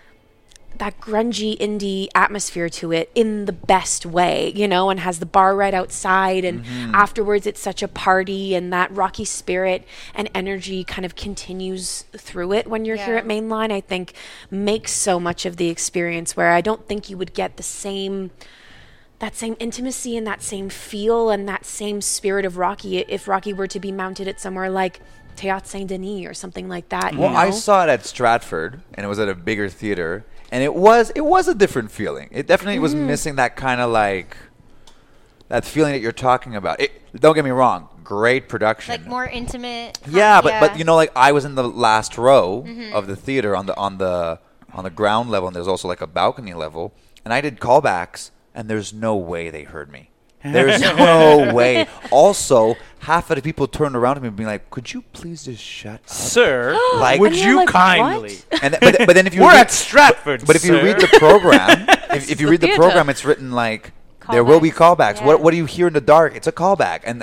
grungy indie atmosphere to it in the best way, and has the bar right outside, and afterwards it's such a party, and that Rocky spirit and energy kind of continues through it when you're here at Mainline. I think makes so much of the experience where I don't think you would get that same intimacy and that same feel and that same spirit of Rocky if Rocky were to be mounted at somewhere like Théâtre Saint-Denis or something like that. Well, I saw it at Stratford, and it was at a bigger theater, and it was a different feeling. It definitely was missing that kind of like that feeling that you're talking about. Don't get me wrong, great production, Like more intimate. Yeah, but like I was in the last row of the theater on the ground level, and there's also like a balcony level, and I did callbacks, and there's no way they heard me. There's no way. Also, half of the people turned around to me and being like, "Could you please just shut up, sir? Like, would And you you're like, kindly?" And but then if you We're read, at Stratford. but if you sir. read the program, if you read the theater. program, it's written like there will be callbacks. Yeah. What do you hear in the dark? It's a callback, and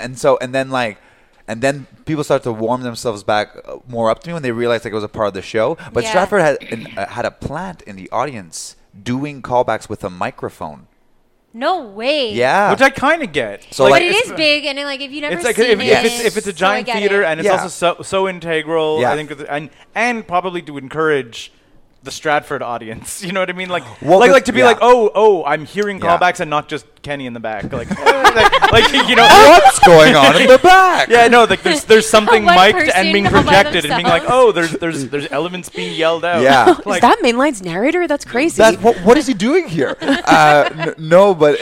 then people start to warm themselves back more up to me when they realize like it was a part of the show. But Yeah. Stratford had a plant in the audience doing callbacks with a microphone. No way. Yeah, which I kind of get. So, But like, it it's- is big, and like if you never It's like seen if it's a so I giant get theater it. and it's Yeah. also so integral. Yeah. I think and probably to encourage the Stratford audience. You know what I mean? Like Well, like to be yeah. like oh I'm hearing Yeah. callbacks and not just Kenny in the back. Like what's going on in the back? Yeah, no, like there's something One mic'd person and being all by projected and being like, themselves. oh, there's elements being yelled out. Yeah. Is that Mainline's narrator? That's crazy. What is he doing here? No, but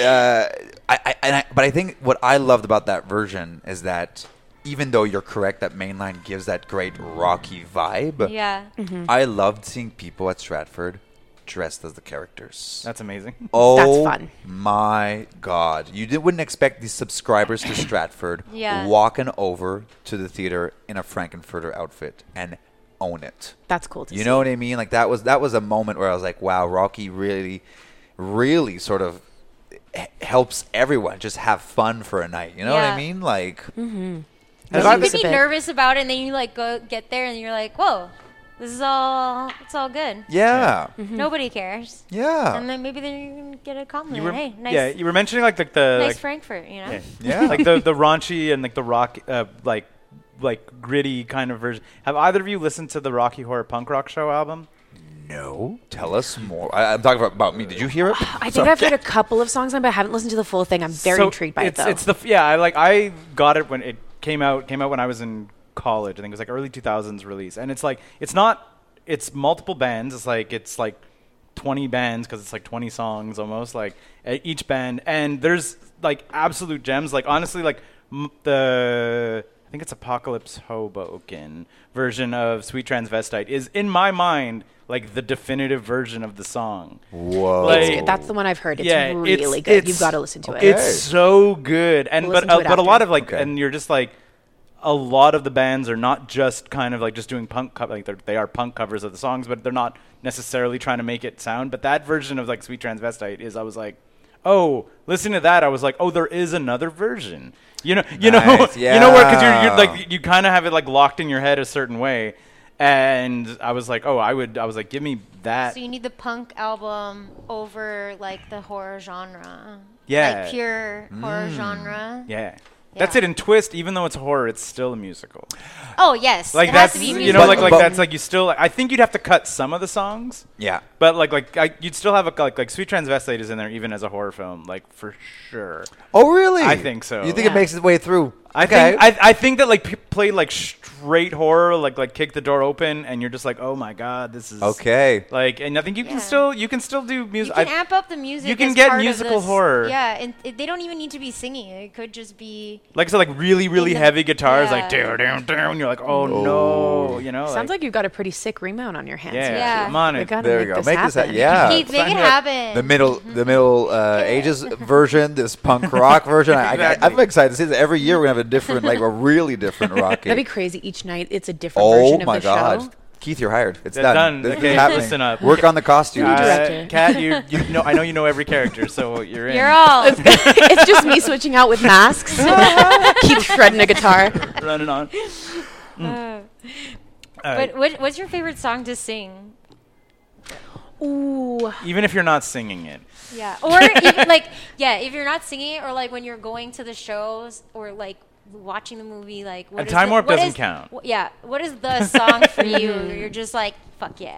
I think what I loved about that version is that even though you're correct that Mainline gives that great Rocky vibe, Yeah. I loved seeing people at Stratford dressed as the characters. That's amazing. Oh, That's fun. My God. Wouldn't expect these subscribers to Stratford Yeah. walking over to the theater in a Frankenfurter outfit and own it. That's cool to see. You know what I mean? Like that was a moment where I was like, wow, Rocky really, really sort of helps everyone just have fun for a night. You know what I Yeah. mean? Like, You Vibe could is a be bit- nervous about it, and then you like go get there, and you're like, "Whoa, it's all good. yeah, Nobody cares." yeah, And then maybe then you can get a compliment. You were, Hey, nice, yeah, you were mentioning like the nice like, Frankfurt, you know. yeah. yeah. like the raunchy and like the rock like gritty kind of version. Have either of you listened to the Rocky Horror Punk Rock Show album? No, tell us more. I'm talking about me. Did you hear it? I think I've heard a couple of songs on it, but I haven't listened to the full thing. I'm very intrigued by it, though. It's I got it when it came out when I was in college. I think it was like early 2000s release, and it's like it's multiple bands. It's like 20 bands because it's like 20 songs almost like each band, and there's like absolute gems. Like honestly, like I think it's Apocalypse Hoboken version of Sweet Transvestite is in my mind like the definitive version of the song. Whoa. Like, that's the one I've heard. It's really good. You've got to listen to it. It's so good. And We'll but a lot of like and you're just like a lot of the bands are not just kind of like just doing punk like they are punk covers of the songs, but they're not necessarily trying to make it sound. But that version of like Sweet Transvestite is I was like, oh, listening to that, I was like, oh, there is another version. You know, Nice. you know where because you're like you kind of have it like locked in your head a certain way. And I was like, I was like, give me that. So you need the punk album over like the horror genre. Yeah. Like pure horror genre. Yeah. That's it. And Twist, even though it's horror, it's still a musical. Oh yes, like it that's has to be you know musical. like that's like you still. I think you'd have to cut some of the songs. Yeah. But you'd still have like Sweet Transvestite is in there even as a horror film, like for sure. Oh really? I think so. You think it makes its way through? I think that like play like straight horror, like kick the door open, and you're just like, oh my god, this is okay. Like, and I think you can still do music. You can amp up the music. You can as get part of musical this. horror. Yeah, and they don't even need to be singing. It could just be like so, like really heavy guitars, like Yeah. down. You're like, oh no, you know. Sounds like you've got a pretty sick remount on your hands. Yeah, Yeah. come on We it. gotta There make we go. this Make this happen. yeah. Keith, make it Sign me up. happen. The middle ages version, this punk rock version. Exactly. I'm excited to see this. Every year we have a different, like a really different rocky. That'd be crazy. Each night it's a different version of my the god. show. Keith, you're hired. It's They're done. done. This Okay, is happening. listen up. Work on the costume. director. Kat, you know, I know you know every character, so you're in. You're all. It's just me switching out with masks. Keep shredding a guitar. running on. But what's your favorite song to sing? Ooh. Even if you're not singing it. Yeah, or even like if you're not singing it, or like when you're going to the shows, or like watching the movie, like what And is Time the- Warp what doesn't is- count. Yeah, what is the song for you? You're just like fuck yeah.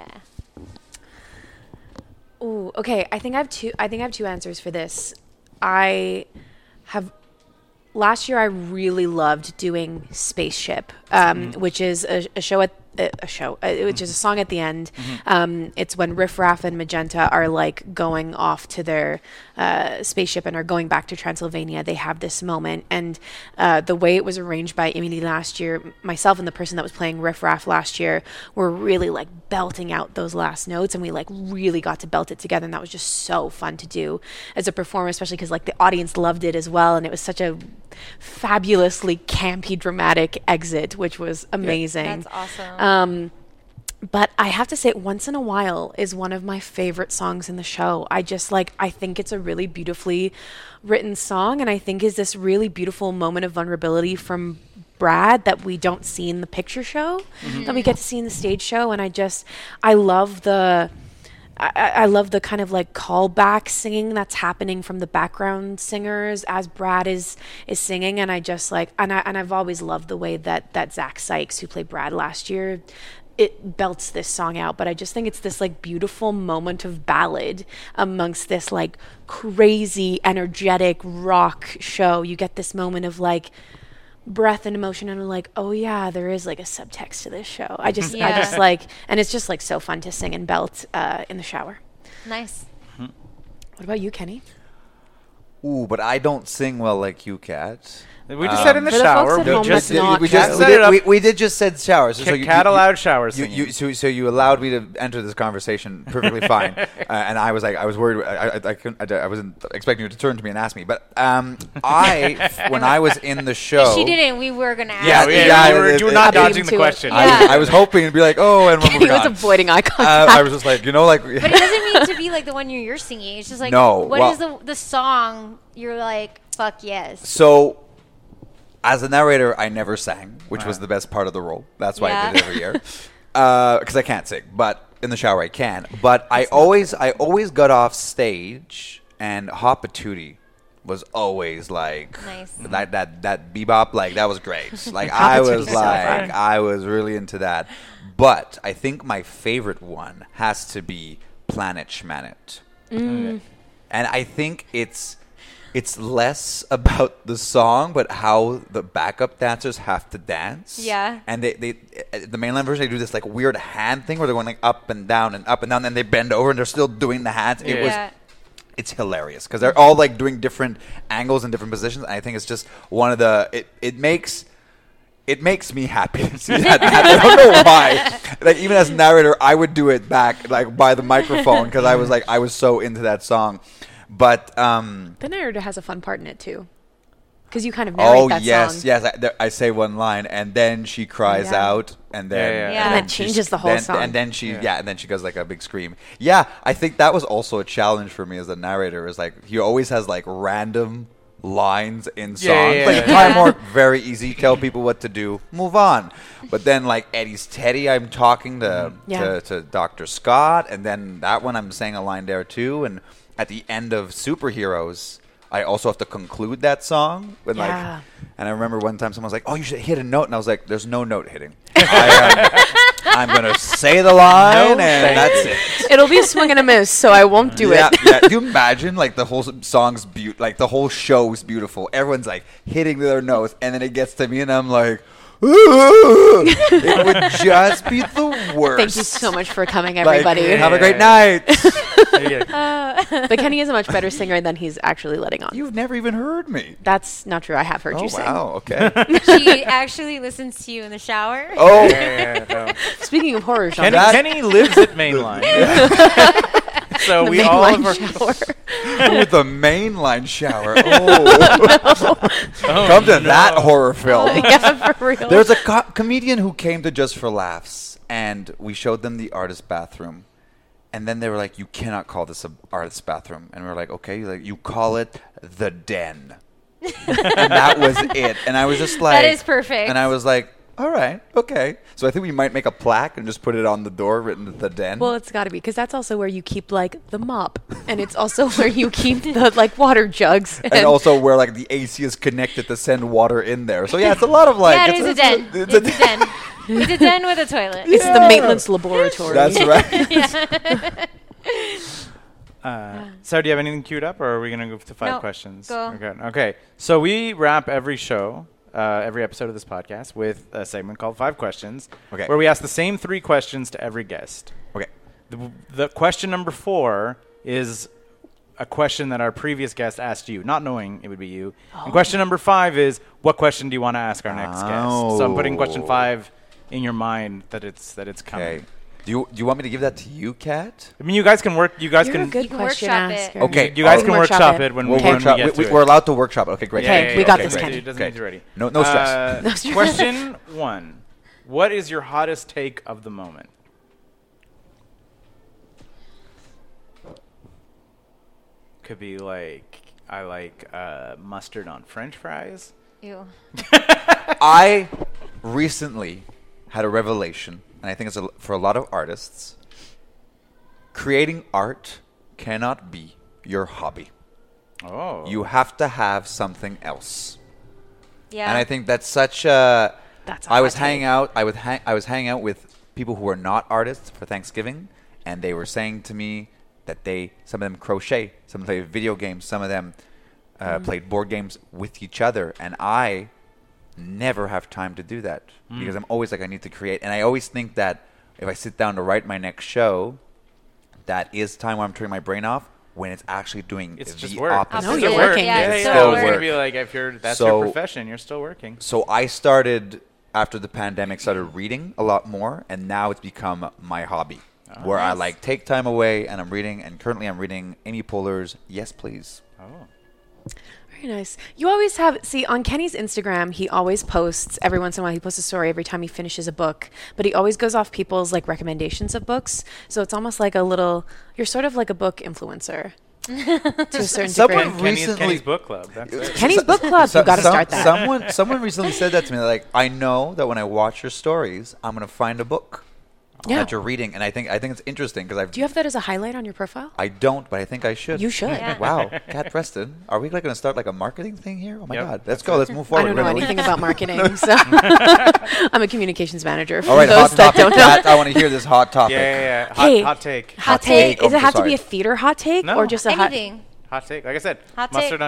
Ooh, okay. I think I have two answers for this. Last year I really loved doing Spaceship, which is a show which is a song at the end. It's when Riff Raff and Magenta are like going off to their spaceship and are going back to Transylvania. They have this moment, and the way it was arranged by Emily last year, myself and the person that was playing Riff Raff last year were really like belting out those last notes, and we like really got to belt it together, and that was just so fun to do as a performer, especially because like the audience loved it as well, and it was such a fabulously campy dramatic exit, which was amazing. That's awesome. But I have to say, Once in a While is one of my favorite songs in the show. I think it's a really beautifully written song, and I think is this really beautiful moment of vulnerability from Brad that we don't see in the picture show, that we get to see in the stage show. And I love the kind of like callback singing that's happening from the background singers as Brad is singing, and I've always loved the way that Zach Sykes, who played Brad last year, it belts this song out. But I just think it's this like beautiful moment of ballad amongst this like crazy energetic rock show. You get this moment of like breath and emotion, and I'm like, oh yeah, there is like a subtext to this show. I just like, and it's just like so fun to sing and belt in the shower. Nice. What about you, Kenny? Ooh, but I don't sing well like you, Kat. We just said in the For the shower. folks at home, just that's not we Kat just set it up. we did just said showers. So Kat allowed shower singing. So you allowed me to enter this conversation perfectly fine, and I was like, I was worried. I wasn't expecting you to turn to me and ask me, but when I was in the show, If she didn't, we were gonna ask. You were not dodging the question. Yeah. I was hoping to be like, oh, and when He we're was gone. avoiding eye contact. I was just like, like. But it doesn't mean to be like the one you're singing. It's just like, No, what well- is the song you're like, fuck yes. So, as a narrator, I never sang, which was the best part of the role. That's why I did it every year, because I can't sing. But in the shower, I can. But I always got off stage, and Hot Patootie was always like Nice. that bebop, like that was great. Like Hot I Patootie's was so like fun. I was really into that. But I think my favorite one has to be Planet Schmanet. And I think it's it's less about the song, but how the backup dancers have to dance. Yeah. And they the mainline version, they do this like weird hand thing where they're going like up and down and up and down, and they bend over and they're still doing the hands. It's hilarious because they're all like doing different angles and different positions. And I think it's just one of the it makes me happy to see that. I don't know why. Like even as narrator, I would do it back like by the microphone because I was so into that song. But the narrator has a fun part in it too, because you kind of narrate that song. Yes. I say one line and then she cries out and then and that changes the whole song. And then she and then she goes like a big scream. Yeah, I think that was also a challenge for me as a narrator. Is like he always has like random lines in songs. Like Time Warp, very easy. Tell people what to do. Move on. But then like Eddie's Teddy, I'm talking to Dr. Scott, and then that one I'm saying a line there too. And at the end of Superheroes, I also have to conclude that song with and I remember one time someone was like, "Oh, you should hit a note," and I was like, "There's no note hitting. I'm gonna say the line, and that's it. It'll be a swing and a miss, so I won't do it." Yeah. Do you imagine like the whole song's like the whole show's beautiful. Everyone's like hitting their notes, and then it gets to me, and I'm like, it would just be the worst. Thank you so much for coming, everybody. Have a great night. But Kenny is a much better singer than he's actually letting on. You've never even heard me. That's not true. I have heard you sing. Oh, wow. Okay. She actually listens to you in the shower. Oh. No. Speaking of horror, Sean. Kenny lives at Mainline. So the we all have our shower. With the mainline shower. Come to that horror film. Yeah, for real. There's a comedian who came to Just for Laughs, and we showed them the artist bathroom. And then they were like, "You cannot call this an artist bathroom." And we were like, "Okay." Like, "You call it the den." And that was it. And I was just like... That is perfect. And I was like, all right, okay. So I think we might make a plaque and just put it on the door written the den. Well, it's got to be, because that's also where you keep, like, the mop. And it's also where you keep the, like, water jugs. And also where, like, the AC is connected to send water in there. So, yeah, it's a lot of, like... Yeah, it is a den. It's a den. It's a den with a toilet. It's the maintenance laboratory. That's right. So do you have anything queued up, or are we going to go to 5 questions? Go. Okay. So we wrap every show, every episode of this podcast with a segment called 5 Questions, where we ask the same 3 questions to every guest. Okay. The question number 4 is a question that our previous guest asked you, not knowing it would be you. Oh. And question number 5 is, what question do you want to ask our next guest? So I'm putting question 5 in your mind that it's coming. Okay. Do you want me to give that to you, Kat? I mean, you guys can work. You guys You're can a good question workshop asker. it. Okay. You guys can workshop it when we get to it. We're allowed to workshop it. Okay, great. Okay, we got this, great. Kenny. It doesn't need to be ready. No stress. No stress. Question 1. What is your hottest take of the moment? Could be like, I like mustard on French fries. Ew. I recently had a revelation, and I think it's for a lot of artists. Creating art cannot be your hobby. Oh. You have to have something else. Yeah. And I think that's such a... That's a I was hot hanging take. out. I was hanging out with people who were not artists for Thanksgiving, and they were saying to me that some of them crochet, some of them play video games, some of them played board games with each other, and I never have time to do that because I'm always like, I need to create, and I always think that if I sit down to write my next show, that is time where I'm turning my brain off. When it's actually doing It's the just work. opposite. No, you're working. Yeah, It's it's still work. It's gonna work. be like, if that's So- your profession, you're still working. So I started, after the pandemic, started reading a lot more, and now it's become my hobby, where I like take time away and I'm reading, and currently I'm reading Amy Poehler's Yes Please. Oh. Very nice. You always have, see, on Kenny's Instagram, he always posts, every once in a while, he posts a story every time he finishes a book, but he always goes off people's, like, recommendations of books. So it's almost like a little, you're sort of like a book influencer. To a certain Someone degree. Kenny's book club. That's it. Kenny's book club. You got to start that. Someone recently said that to me. Like, I know that when I watch your stories, I'm gonna find a book Yeah. that you're reading, and I think it's interesting because Do you have that as a highlight on your profile? I don't, but I think I should. You should. Yeah. Wow, Kat Preston, are we like gonna start like a marketing thing here? Oh my Yep. God, let's go. Let's move I forward. don't know We're gonna- anything about marketing, so I'm a communications manager. For All right, those hot that topic, don't know. Kat. I want to hear this hot topic. Yeah. Hey. Hot take. Hot take. Oh, Does it have to sorry. be a theater hot take No. or just a hot? Anything. Hot take. Like I said, Hot mustard take. on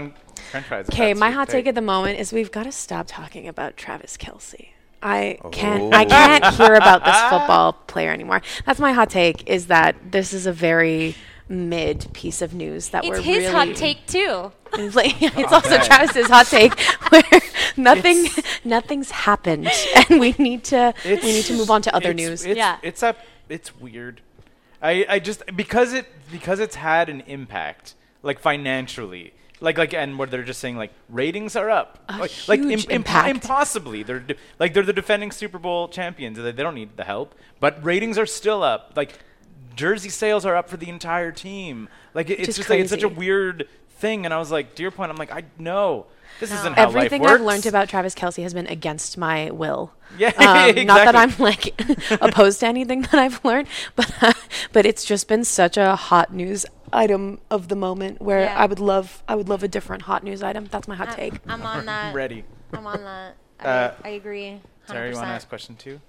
French fries. Okay, my hot take at the moment is we've got to stop talking about Travis Kelce. I can't hear about this football player anymore. That's my hot take, is that this is a very mid piece of news that it's his hot take too. It's also Travis's hot take, where nothing's happened, and we need to move on to other news. It's weird. I just because it's had an impact, like financially. And where they're just saying like ratings are up, impossibly. They're the defending Super Bowl champions. They don't need the help, but ratings are still up. Like jersey sales are up for the entire team. Like it's just like it's such a weird thing. And I was like, to your point, I'm like, this isn't how everything life works. I've learned about Travis Kelce has been against my will. Yeah, exactly. Not that I'm like opposed to anything that I've learned, but it's just been such a hot news item of the moment where I would love a different hot news item. That's my hot take. I'm on that. I'm ready. I'm on that. I agree. 100%. Sarah, you want to ask question 2?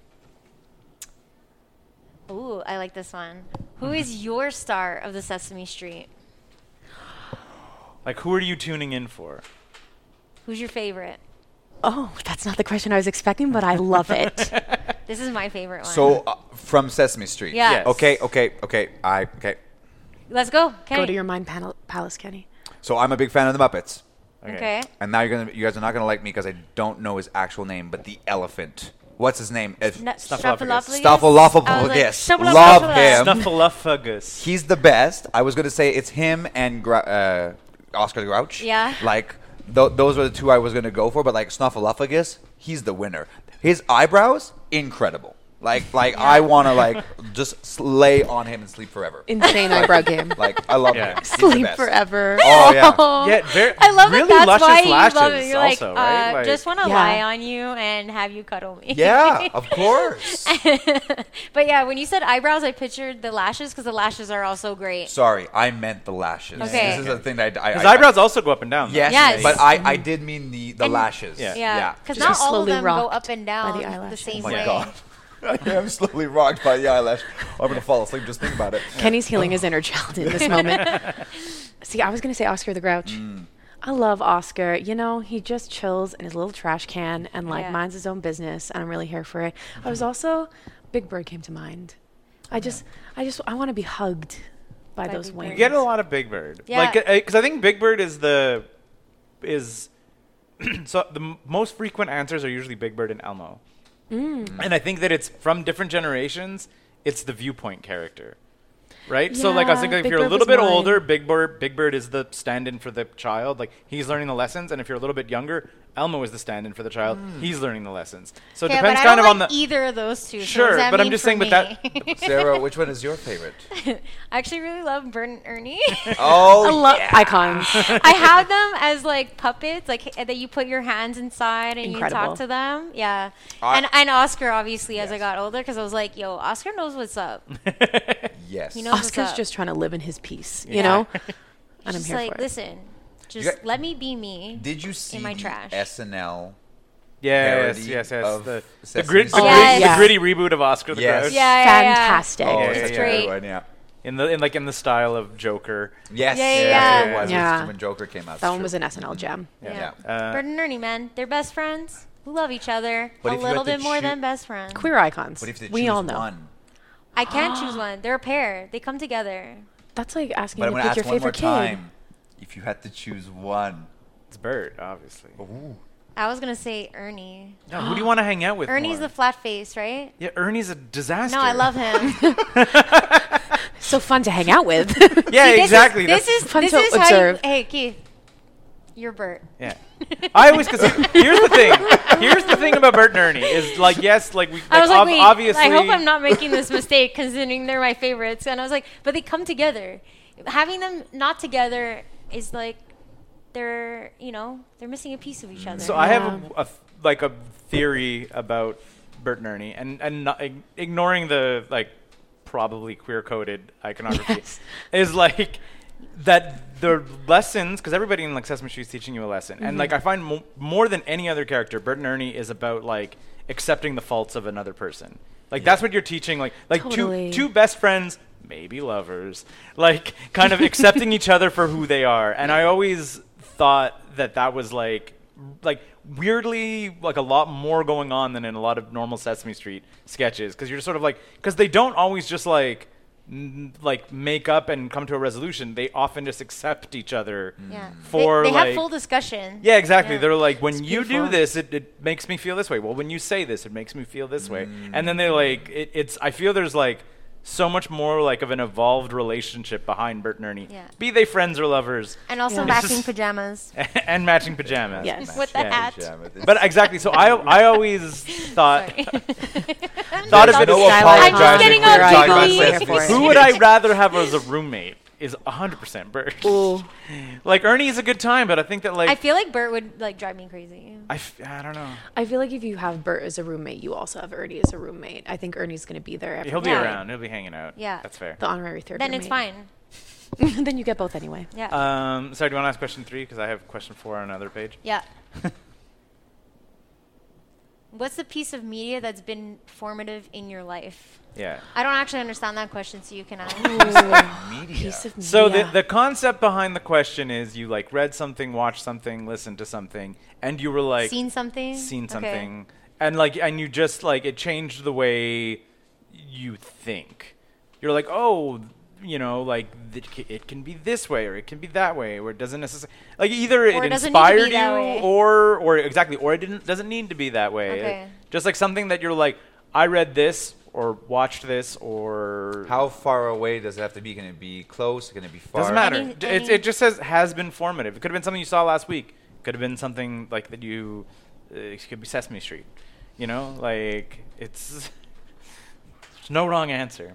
Ooh, I like this one. Who is your star of the Sesame Street? Like, who are you tuning in for? Who's your favorite? Oh, that's not the question I was expecting, but I love it. This is my favorite one. So, from Sesame Street. Yeah. Yes. Okay. Let's go, Kenny. Go to your mind palace, Kenny. So I'm a big fan of the Muppets. Okay. And now you guys are not gonna like me because I don't know his actual name, but the elephant. What's his name? Snuffleupagus. Snuffleupagus. Love him. Snuffleupagus. He's the best. I was gonna say it's him and Oscar the Grouch. Yeah. Like those were the two I was gonna go for, but like Snuffleupagus, he's the winner. His eyebrows, incredible. I want to just lay on him and sleep forever. Insane eyebrow game. I love him. He's Sleep the best. forever. Oh yeah. I love really that. That's why you lashes love it. You're also, like, right? just want to lie on you and have you cuddle me. Yeah, of course. But yeah, when you said eyebrows, I pictured the lashes because the lashes are also great. Sorry, I meant the lashes. Okay. This is the thing that his eyebrows also go up and down. Yes, but I did mean the lashes. Yeah, because Just not all of slowly them go rocked up and down by the the eyelashes. same Oh my way. god. I am slowly rocked by the eyelash. I'm going to fall asleep just think about it. Kenny's healing his inner child in this moment. See, I was going to say Oscar the Grouch. I love Oscar. You know, he just chills in his little trash can and minds his own business, and I'm really here for it. I was also, Big Bird came to mind. I want to be hugged by those Big wings. You get a lot of Big Bird. Yeah. Because I think Big Bird is so the most frequent answers are usually Big Bird and Elmo. And I think that it's from different generations, it's the viewpoint character. Right? So I was thinking if Big you're a Bird little was bit mine. older, Big Bird is the stand-in for the child. Like he's learning the lessons, and if you're a little bit younger, Elmo is the stand-in for the child. He's learning the lessons. So it Okay, depends but kind I of don't on like the either of those two. So Sure, what does that but I'm mean just for saying, but me? Sarah, which one is your favorite? I actually really love Bert and Ernie. Oh, Icons. I have them as like puppets, like that you put your hands inside and Incredible. you talk to them. Yeah, and Oscar obviously as I got older because I was like, yo, Oscar knows what's up. yes. He knows what's Oscar's up. just trying to live in his peace, you know? And I'm Just here like, for it. listen, just got- let me be me. Did you see my the trash. SNL yes. parody of The Sesame Street? Yes. gritty reboot of Oscar the Yes. Grouch. Yeah, Fantastic. Oh, Yeah, it's yeah, such yeah. a Great. good one, yeah. In the style of Joker. Yes. Yeah. That's what it was. Yeah. It was when Joker came out. That one True. was an SNL gem. Yeah. Yeah. Bert and Ernie, man, they're best friends who love each other But a if you little had to bit more choo- than best friends. Queer icons. But if they we choose all know. one. I can't choose one. They're a pair. They come together. That's like asking But I'm to going to pick ask your one more favorite kid. time. If you had to choose one. It's Bert, obviously. Ooh. I was gonna say Ernie. No, who do you want to hang out with Ernie's more? the flat face, right? Yeah, Ernie's a disaster. No, I love him. So fun to hang out with. Yeah, See, exactly. fun This to is how you, observe. hey, Keith, you're Bert. Yeah. I always because here's the thing. Here's the thing about Bert and Ernie is yes, like we. Like, I was like, wait, obviously. I hope I'm not making this mistake considering they're my favorites. And I was like, but they come together. Having them not together is like they're missing a piece of each other. So I have a theory about Bert and Ernie, and not, ignoring the probably queer coded iconography is like that the lessons, because everybody in Sesame Street is teaching you a lesson, and I find more than any other character, Bert and Ernie is about accepting the faults of another person. That's what you're teaching. Totally. two best friends, maybe lovers, kind of accepting each other for who they are. And I always thought that was like weirdly like a lot more going on than in a lot of normal Sesame Street sketches, because you're sort of like, because they don't always just like make up and come to a resolution. They often just accept each other. Yeah. For they like, have full discussion. Yeah, exactly. Yeah. They're like, when you beautiful. do this, it makes me feel this way. Well, when you say this, it makes me feel this way. And then they like it's. I feel there's like so much more like of an evolved relationship behind Bert and Ernie. Yeah. Be they friends or lovers. And also Yeah. matching pajamas. And matching pajamas. Yes. With the hat. But exactly. So I always thought Sorry. thought of it No as I'm just getting all apologizing giggly. for talking about who would I rather have as a roommate is 100% Bert. Ooh. Like Ernie is a good time, but I think that like I feel like Bert would like drive me crazy. I don't know. I feel like if you have Bert as a roommate, you also have Ernie as a roommate. I think Ernie's going to be there. He'll be Yeah. around. He'll be hanging out. Yeah. That's fair. the honorary third Then roommate. it's fine. Then you get both anyway. Yeah. Sorry, do you want to ask question 3? Because I have question 4 on another page. Yeah. What's the piece of media that's been formative in your life? Yeah. I don't actually understand that question, so you can ask. Piece of So media. the concept behind the question is you like read something, watched something, listened to something, and you were like Seen something? seen Okay. something, and like and you just like it changed the way you think. You're like, oh, you know, like it can be this way or it can be that way, or it doesn't necessarily like either Or it it doesn't need to inspired be that you way. or exactly, or it doesn't need to be that way. Okay. Just like something that you're like, I read this or watched this or How far away does it have to be? Can it be close? Can it be far? doesn't matter. Any- It just says has been formative. It could have been something you saw last week. Could have been something like that you. It could be Sesame Street. You know, like it's. There's no wrong answer.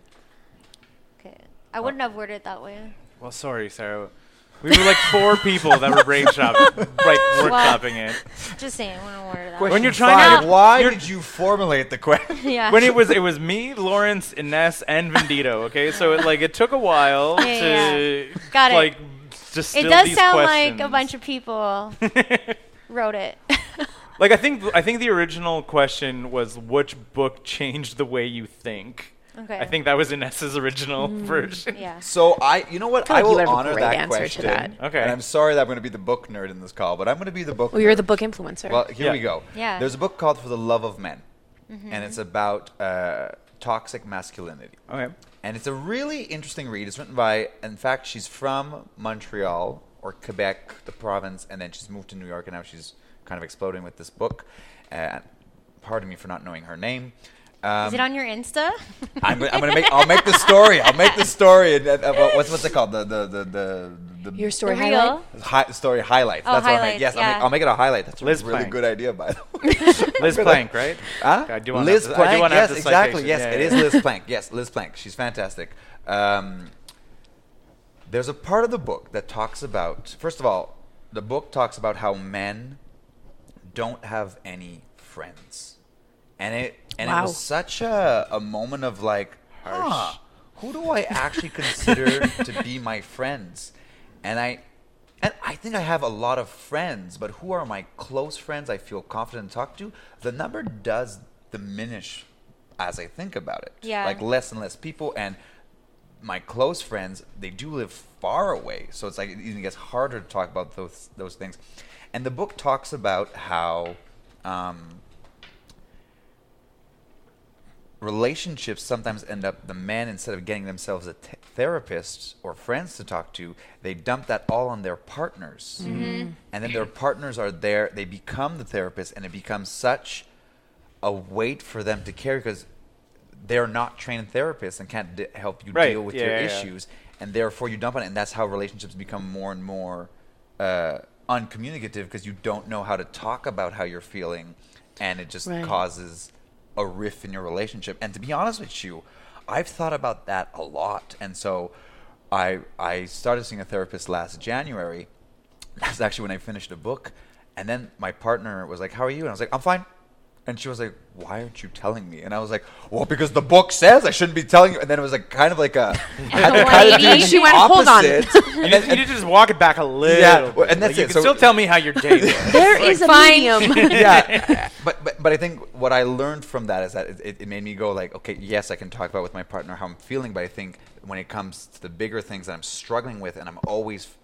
Okay. I wouldn't have worded it that way. Well, sorry, Sarah. We were like 4 people that were workshopping it. Just saying, I wouldn't have worded it that Question way. When you're trying five, to- why you're- did you formulate the question? Yeah. When it was me, Lawrence, Ines, and Vendito. Okay, so it took a while Yeah, to Got it. like just. It does sound like a bunch of people wrote it. Like I think the original question was which book changed the way you think. Okay. I think that was Ines's original version. Yeah. So you know what? feel I like you will have a honor great that answer to question. that. Okay. And I'm sorry that I'm going to be the book nerd in this call, but I'm going to be the book. Well, you're nerd. the book influencer. Well, here Yeah. we go. Yeah. There's a book called For the Love of Men, and it's about toxic masculinity. Okay. And it's a really interesting read. It's written by, in fact, she's from Montreal or Quebec, the province, and then she's moved to New York, and now she's kind of exploding with this book. Pardon me for not knowing her name. Is it on your Insta? I'll make the story. I'll make the story. And, what's it called? The Your story The highlight. reel? story highlights. Oh, That's what I'll make. highlights, Yes, yeah. I'll make it a highlight. That's a Liz really Plank. good idea, by the way. Liz Plank, right? Huh? I do wanna Liz have the- I do Plank. wanna have Yes, the exactly. citation. Yes, Yeah, it yeah. is Liz Plank. Yes, Liz Plank. She's fantastic. There's a part of the book that talks about. First of all, the book talks about how men don't have any friends, and it Wow. was such a moment of like, who do I actually consider to be my friends? And I think I have a lot of friends, but who are my close friends I feel confident to talk to? The number does diminish as I think about it. Yeah. Like less and less people, and my close friends, they do live far away. So it's like it even gets harder to talk about those things. And the book talks about how relationships sometimes end up, the men, instead of getting themselves a therapist or friends to talk to, they dump that all on their partners. And then their partners are there, they become the therapist, and it becomes such a weight for them to carry because they're not trained therapists and can't help you Right. deal with Yeah, your yeah, yeah. issues. And therefore you dump on it, and that's how relationships become more and more uncommunicative because you don't know how to talk about how you're feeling, and it just Right. causes a rift in your relationship. And to be honest with you, I've thought about that a lot. And so I started seeing a therapist last January. That's actually when I finished a book. And then my partner was like, "How are you?" And I was like, "I'm fine." And she was like, "Why aren't you telling me?" And I was like, "Well, because the book says I shouldn't be telling you." And then it was like kind of like a I had to kind of do 180. the She went, "Hold on." opposite. You need to just walk it back a little. Yeah, bit. and that's Like, you it. can So- still tell me how your day was. There is a Fine. medium. Yeah, but I think what I learned from that is that it made me go like, okay, yes, I can talk about with my partner how I'm feeling, but I think when it comes to the bigger things that I'm struggling with and I'm always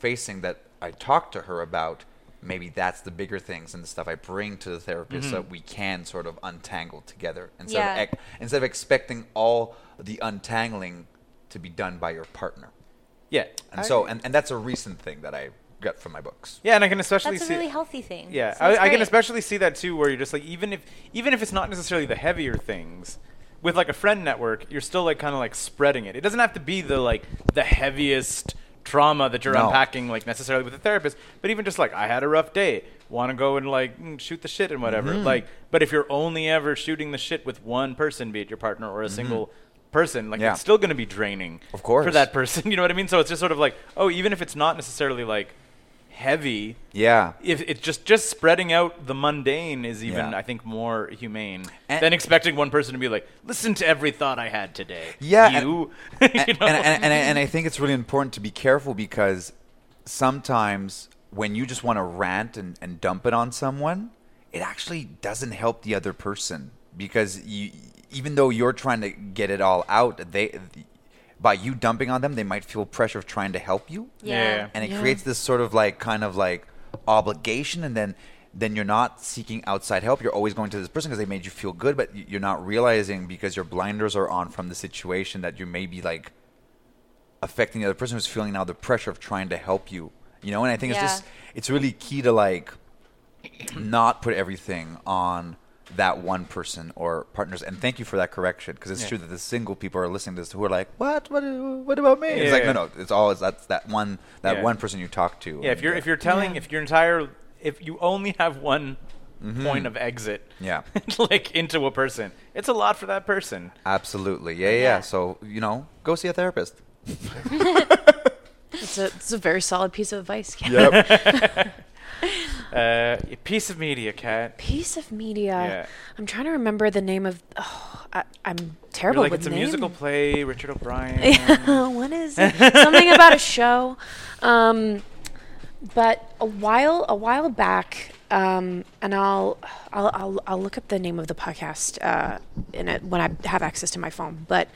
facing that I talk to her about, maybe that's the bigger things and the stuff I bring to the therapist so we can sort of untangle together instead of expecting all the untangling to be done by your partner. Yeah. And that's a recent thing that I got from my books. Yeah, and I can especially That's see a really healthy thing. Yeah, So I can especially see that too, where you're just like, even if it's not necessarily the heavier things, with like a friend network, you're still like kind of like spreading it. It doesn't have to be the heaviest trauma that you're unpacking like necessarily with a therapist, but even just like, I had a rough day, want to go and like shoot the shit and whatever. Like, but if you're only ever shooting the shit with one person, be it your partner or a single person, like it's still going to be draining, of course, for that person. You know what I mean? So it's just sort of like, oh, even if it's not necessarily like heavy, if it's just spreading out the mundane is even I think more humane than expecting one person to be like, listen to every thought I had today. And I think it's really important to be careful, because sometimes when you just want to rant and dump it on someone, it actually doesn't help the other person, because even though you're trying to get it all out, by you dumping on them, they might feel pressure of trying to help you. Yeah. And it creates this sort of like kind of like obligation, and then you're not seeking outside help. You're always going to this person because they made you feel good, but you're not realizing, because your blinders are on from the situation, that you may be like affecting the other person who's feeling now the pressure of trying to help you. You know, and I think it's really key to like not put everything on that one person or partners. And thank you for that correction, because it's true that the single people are listening to this who are like, what about me? It's like, no, it's always that's that one person you talk to. Yeah, if you only have one point of exit, like into a person, it's a lot for that person. Absolutely, yeah. So go see a therapist. It's a very solid piece of advice, Kat. Yep. Piece of media, Kat. Piece of media. Yeah. I'm trying to remember the name of. I'm terrible with names. It's a musical play. Richard O'Brien. What is it? Something about a show. But a while back, and I'll look up the name of the podcast when I have access to my phone. But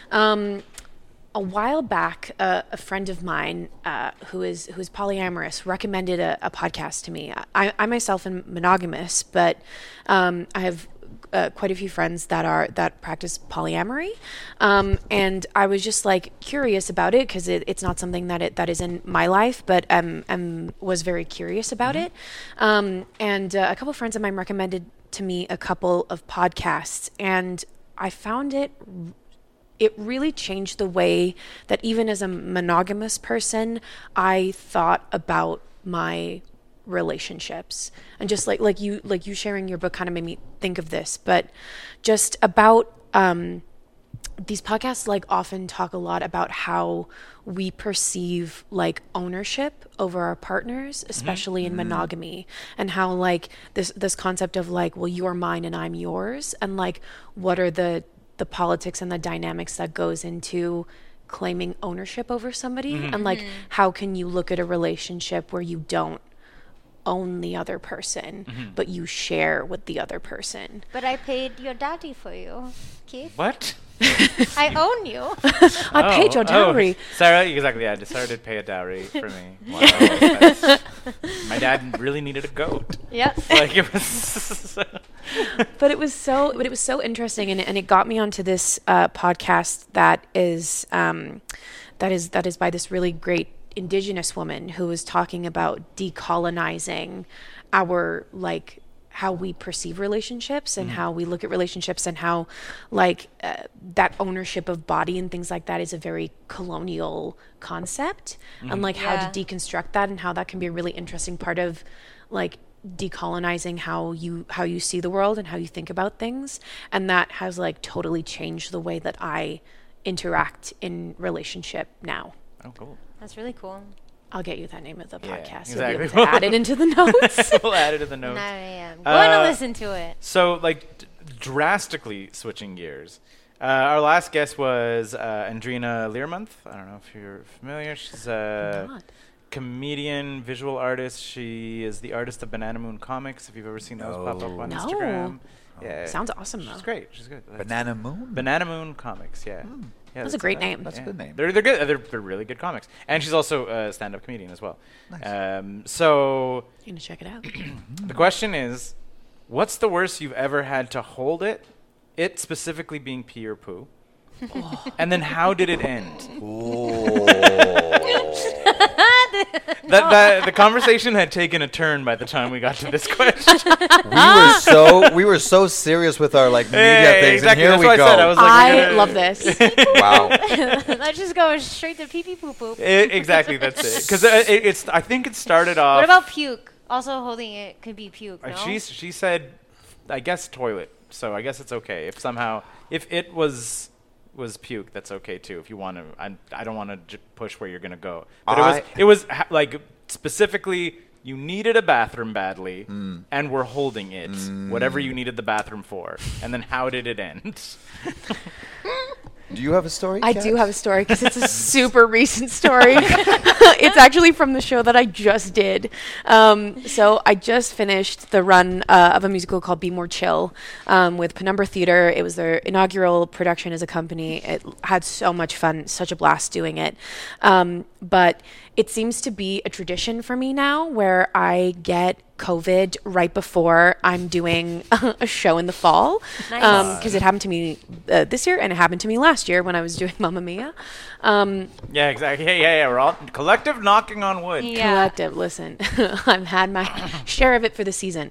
a while back, a friend of mine who is polyamorous recommended a podcast to me. I myself am monogamous, but I have quite a few friends that practice polyamory, and I was just like curious about it, because it's not something that is in my life, but was very curious about it. And a couple of friends of mine recommended to me a couple of podcasts, and I found it really changed the way that even as a monogamous person, I thought about my relationships. And just like you sharing your book kind of made me think of this, but just about these podcasts like often talk a lot about how we perceive like ownership over our partners, especially in monogamy, and how like this concept of like, well, you're mine and I'm yours, and like what are the politics and the dynamics that goes into claiming ownership over somebody, and like how can you look at a relationship where you don't own the other person, but you share with the other person. But I paid your daddy for you, Keith. What? I own you. I paid your dowry. Sarah, exactly. Yeah, Sarah did pay a dowry for me. Wow, my dad really needed a goat. Yep. Like it was. But it was so interesting, and it got me onto this podcast that is by this really great Indigenous woman who was talking about decolonizing our like how we perceive relationships and how we look at relationships, and how like that ownership of body and things like that is a very colonial concept, and like how to deconstruct that, and how that can be a really interesting part of like decolonizing how you see the world and how you think about things. And that has like totally changed the way that I interact in relationship now. Oh, cool. That's really cool. I'll get you that name of the podcast. Exactly. You'll be able to add it into the notes. We'll add it to the notes. 9 a.m. Going to listen to it. So, like, drastically switching gears. Our last guest was Andrina Learmonth. I don't know if you're familiar. She's a comedian, visual artist. She is the artist of Banana Moon Comics, if you've ever seen those pop up on Instagram. Yeah. Sounds awesome, though. She's great. She's good. Banana Moon? Banana Moon Comics, yeah. Yeah, That's a great name. That's a good name. They're good. They're really good comics, and she's also a stand-up comedian as well. Nice. You're gonna check it out. The question is, what's the worst you've ever had to hold it? It specifically being pee or poo. And then how did it end? The conversation had taken a turn by the time we got to this question. we were so serious with our media things, exactly. and here That's we what go. I said. I was I love this. Wow. Let's just go straight to pee pee poop poop. Exactly, that's it. Because I think it started off. What about puke? Also holding it could be puke, no? She said, I guess toilet. So I guess it's okay if it was puke, that's okay too. If you want to, I don't want to push where you're gonna go. But it was specifically you needed a bathroom badly, and we're holding it, whatever you needed the bathroom for. And then how did it end? Do you have a story? I Kat? do have a story because it's a super recent story. It's actually from the show that I just did. So I just finished the run of a musical called Be More Chill with Penumbra Theater. It was their inaugural production as a company. It had so much fun, such a blast doing it. But it seems to be a tradition for me now where I get COVID right before I'm doing a show in the fall. Nice. Because it happened to me this year and it happened to me last year when I was doing Mamma Mia. Yeah, exactly. Yeah. We're all collective knocking on wood. Yeah. Collective, listen, I've had my share of it for the season.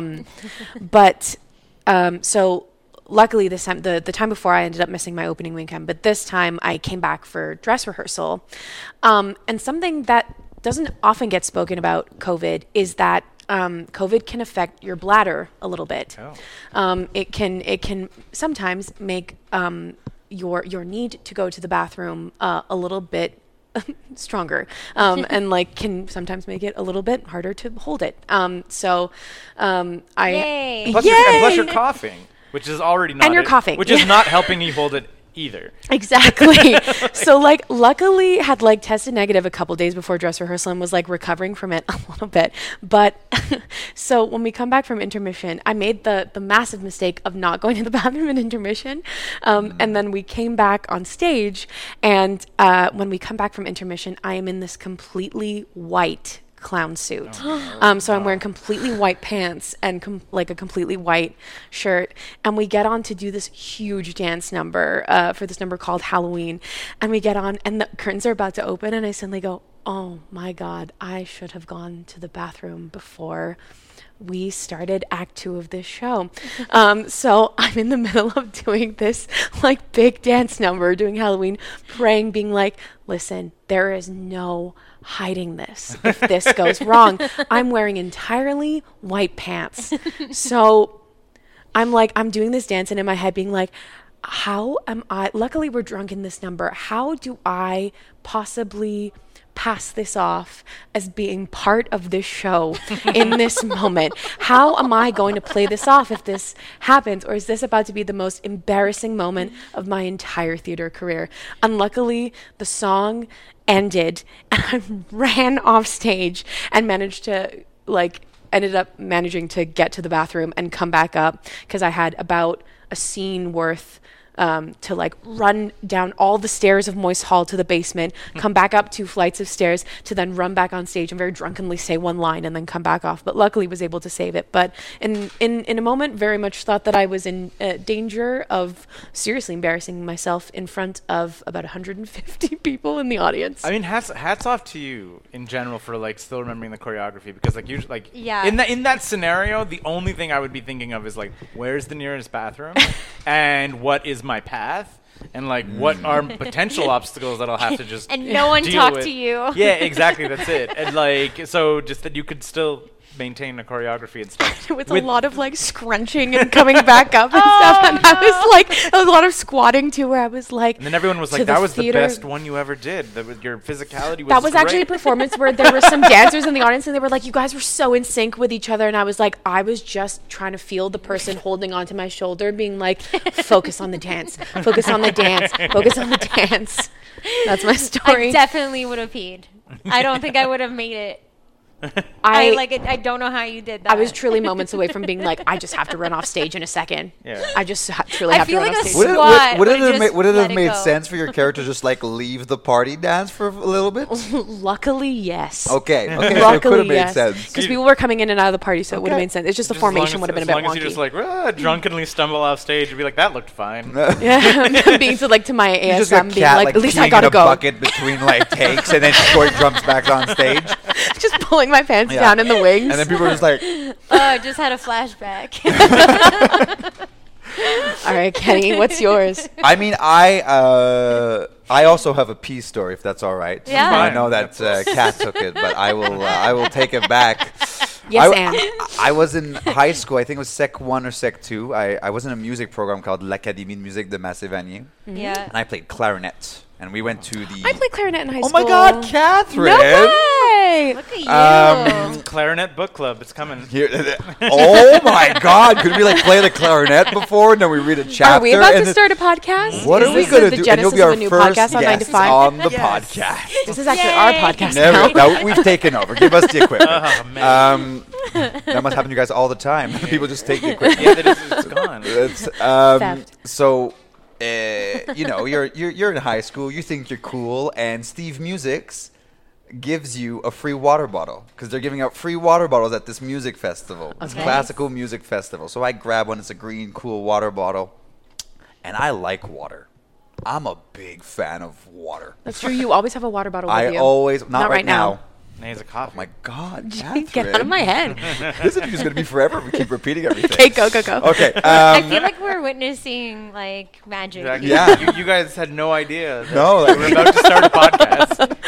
So luckily this time, the time before I ended up missing my opening weekend, but this time I came back for dress rehearsal. And something that doesn't often get spoken about COVID is that COVID can affect your bladder a little bit. It can sometimes make your need to go to the bathroom a little bit stronger, and can sometimes make it a little bit harder to hold it. Yay. Plus you're coughing, which is already not. And you're coughing, which is not helping you hold it either. Exactly. So luckily had tested negative a couple days before dress rehearsal and was recovering from it a little bit. But so when we come back from intermission, I made the massive mistake of not going to the bathroom in intermission. And then we came back on stage, and when we come back from intermission, I am in this completely white clown suit. So I'm wearing completely white pants and a completely white shirt, and we get on to do this huge dance number for this number called Halloween, and we get on and the curtains are about to open, and I suddenly go, oh my God, I should have gone to the bathroom before we started act 2 of this show. So I'm in the middle of doing this big dance number, doing Halloween, praying, being listen, there is no hiding this if this goes wrong. I'm wearing entirely white pants. So I'm doing this dance, and in my head being how am I, luckily we're drunk in this number, how do I possibly pass this off as being part of this show in this moment? How am I going to play this off if this happens? Or is this about to be the most embarrassing moment of my entire theater career? Unluckily, the song ended and I ran off stage and ended up managing to get to the bathroom and come back up because I had about a scene worth to run down all the stairs of Moist Hall to the basement, come back up 2 flights of stairs to then run back on stage and very drunkenly say one line and then come back off. But luckily was able to save it. But in a moment, very much thought that I was in danger of seriously embarrassing myself in front of about 150 people in the audience. I mean, hats off to you in general for still remembering the choreography, because usually Yeah. in that scenario, the only thing I would be thinking of is where's the nearest bathroom and what is my path, and what are potential obstacles that I'll have to just and no one deal talked with. to you. Yeah, exactly, that's it. And so just that you could still maintain a choreography and stuff. With a lot of scrunching and coming back up and stuff, and I was there was a lot of squatting too, where I was and then everyone was that was the best one you ever did. Your physicality was that was great. actually a performance where there were some dancers in the audience, and they were you guys were so in sync with each other, and I was I was just trying to feel the person holding onto my shoulder being focus on the dance, focus on the dance, focus on the dance. That's my story. I definitely would have peed. I don't think I would have made it I like it. I don't know how you did that. I was truly moments away from being like, I just have to run off stage in a second. Yeah. I just truly have to feel run like off a stage. squat. Would it just have let it made go. sense for your character to just like leave the party dance for a little bit? Luckily, yes. Okay, so it could have Luckily, made yes. sense. Because people were coming in and out of the party, so it would have made sense. It's just the Just formation would have been a bit As long as you wonky. just like drunkenly stumble off stage and be like, that looked fine. Yeah, being to like to my You just got ASM, being Kat, like, at least I peeing gotta in a go. bucket between like takes, and then Troy jumps back on stage, Just pulling my pants Yeah. down in the wings. and then people are just like, Oh, I just had a flashback. All right, Kenny, what's yours? I mean, I also have a pee story, if that's all right. Yeah. I know that Kat took it, but I will take it back. Yes, I was in high school. I think it was Sec 1 or Sec 2. I was in a music program called l'Académie de musique de Massé-Vanier, Yeah. and I played clarinet. And we went to the. I played clarinet in high Oh school. my God, Catherine! No way! Look at you. Clarinet book club. It's coming. Here, oh my God! Could we like play the clarinet before, and then we read a chapter? Are we about and to then- start a podcast? What Is are we this gonna the do? And genesis you'll be of our a new first podcast on 9 to guest 5? on the podcast. This is actually our Yay. podcast Never. now. Now we've taken over. Give us the equipment. Oh, man. That must happen to you guys all the time. People just take the equipment. Yeah, it's gone. Theft. So, you know, you're in high school. You think you're cool, and Steve Musics gives you a free water bottle because they're giving out free water bottles at this music festival, this Okay. classical music festival. So I grab one. It's a green, cool water bottle, and I like water. I'm a big fan of water. That's true. You always have a water bottle with I you. always not right now. Now he's a coffee. Oh my God, Get out of my head. This interview's gonna be forever. We keep repeating everything. Okay, go. Okay. I feel like we're witnessing like magic. Exactly. Yeah. You guys had no idea. That No, like- we were about to start a podcast.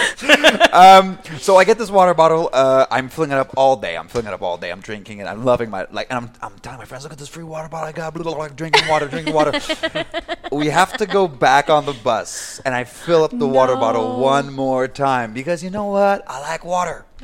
So I get this water bottle. I'm filling it up all day. I'm drinking it. I'm loving my and I'm telling my friends, look at this free water bottle I got. Blah, blah, blah, drinking water. We have to go back on the bus, and I fill up the water bottle one more time because you know what? I like water.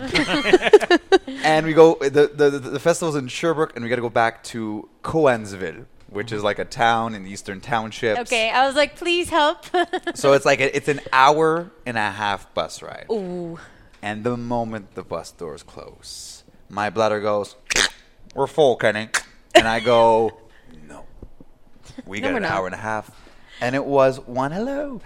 And we go. The festival's in Sherbrooke, and we got to go back to Coansville, which is like a town in the Eastern Townships. Okay, I was like, please help. So it's like it's an hour and a half bus ride. Ooh. And the moment the bus doors close, my bladder goes, "We're full, Kenny." And I go, "No. We got we're an not. hour and a half." And it was one hello.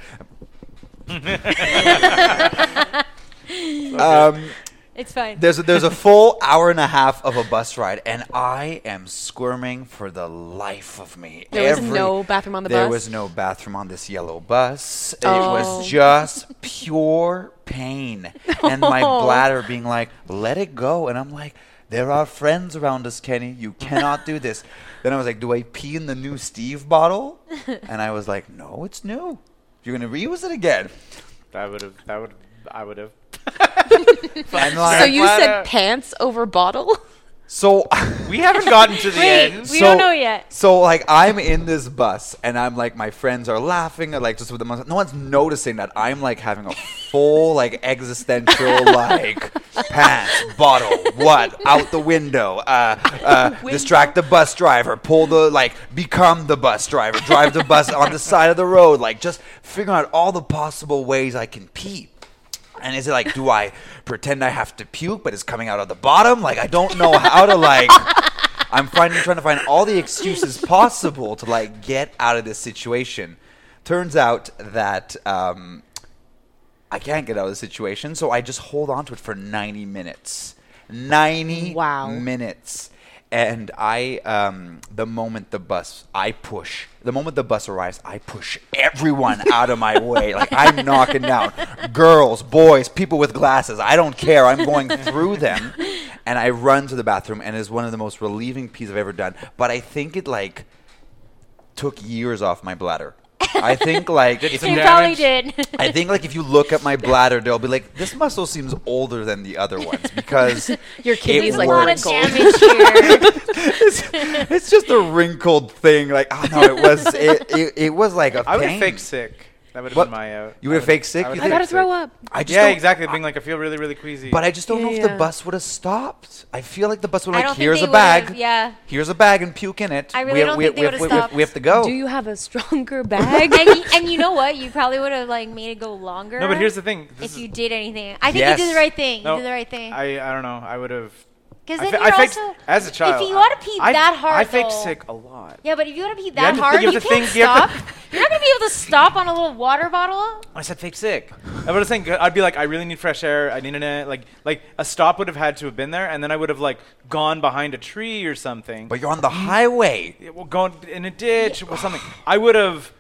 It's fine. There's a full hour and a half of a bus ride, and I am squirming for the life of me. There was no bathroom on the There bus? was no bathroom on this yellow bus. It Oh. was just pure pain. And my bladder being like, let it go. And I'm like, there are friends around us, Kenny. You cannot do this. Then I was like, do I pee in the new Steve bottle? And I was like, no, it's new. You're going to reuse it again. I would have. And So like, you said pants over bottle? so We haven't gotten to the Wait, end. we don't know yet. So like I'm in this bus and I'm like my friends are laughing and like just with them. No one's noticing that I'm like having a full like existential like pants bottle what out the window distract the bus driver pull the like become the bus driver drive the bus on the side of the road like just figuring out all the possible ways I can pee. And is it like, do I pretend I have to puke, but it's coming out of the bottom? Like, I don't know how to, like, I'm trying to find all the excuses possible to, like, get out of this situation. Turns out that I can't get out of the situation, so I just hold on to it for 90 minutes. 90 Wow. minutes. And the moment the bus arrives, I push everyone out of my way. Like, I'm knocking down girls, boys, people with glasses. I don't care. I'm going through them. And I run to the bathroom, and it's one of the most relieving pees I've ever done. But I think it, like, took years off my bladder. I think, like, if You you probably did. I think, like, if you look at my bladder, they'll be like, this muscle seems older than the other ones because Your kidney's it There's like a lot of works. wrinkled. damage here. it's just a wrinkled thing. Like, oh no, it was like a I would pain. have faked sick. That would have What? been my out. You would have faked sick? I would You have I gotta faked throw sick. up. I just Yeah, don't- exactly. Being like, I feel really, really queasy. But I just don't know if the Yeah. bus would have stopped. I feel like the bus would I have don't like, think here's they a bag. would've, yeah. Here's a bag and puke in it. I really don't think they would've stopped. We have to go. Do you have a stronger bag? And you know what? You probably would have like made it go longer. no, but here's the thing. This if is- you did anything, I think Yes. you did the right thing. no, You did the right thing. I don't know. I would have. Because I then fa- you're I faked also as a child. If you want to pee that hard, I faked though- sick a lot. Yeah, but if you want to pee have that to- hard, you you have to can't think- you have stop. You're not gonna be able to stop on a little water bottle. I said fake sick. I was saying I'd be like, I really need fresh air. I need like a stop would have had to have been there, and then I would have like gone behind a tree or something. But you're on the highway. Going in a ditch or something. I would have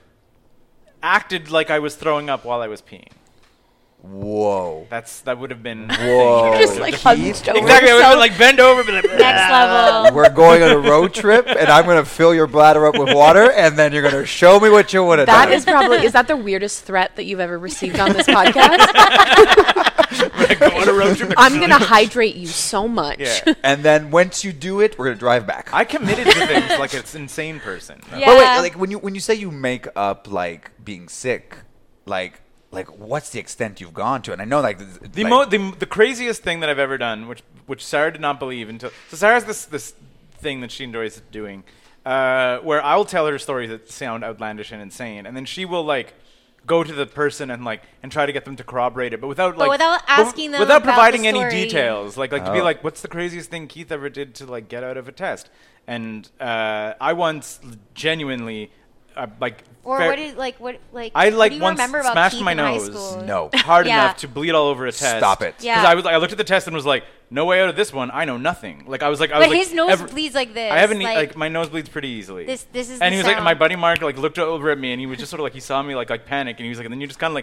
acted like I was throwing up while I was peeing. Whoa. That would have been Whoa. Just like hunched over. exactly. I would have yourself. been like bend over, be like Next level. We're going on a road trip, and I'm going to fill your bladder up with water, and then you're going to show me what you would have done. That is probably, is that the weirdest threat that you've ever received on this podcast? like, go on a road trip. I'm going to hydrate you so much. Yeah. And then once you do it, we're going to drive back. I committed to things like it's insane person. Yeah. But wait, like when you say you make up like being sick, like what's the extent you've gone to? And I know like The craziest thing that I've ever done, which Sarah did not believe until. So Sarah has this thing that she enjoys doing, where I'll tell her stories that sound outlandish and insane, and then she will like go to the person and try to get them to corroborate it, but without asking them without about providing the any story. details, like to be like, what's the craziest thing Keith ever did to like get out of a test? And I once genuinely Or fair- what did like what like? I what like do you once remember about smashed Keith my in high nose. school? no. hard Yeah. enough to bleed all over a test. Stop it. Yeah. Because I looked at the test and was like, no way out of this one. I know nothing. Like I was like, But his nose bleeds like this. I haven't like my nose bleeds pretty easily. This is. and the he was like, sound. my buddy Mark like looked over at me and he was just sort of like he saw me like panic and he was like, and then you just kind of like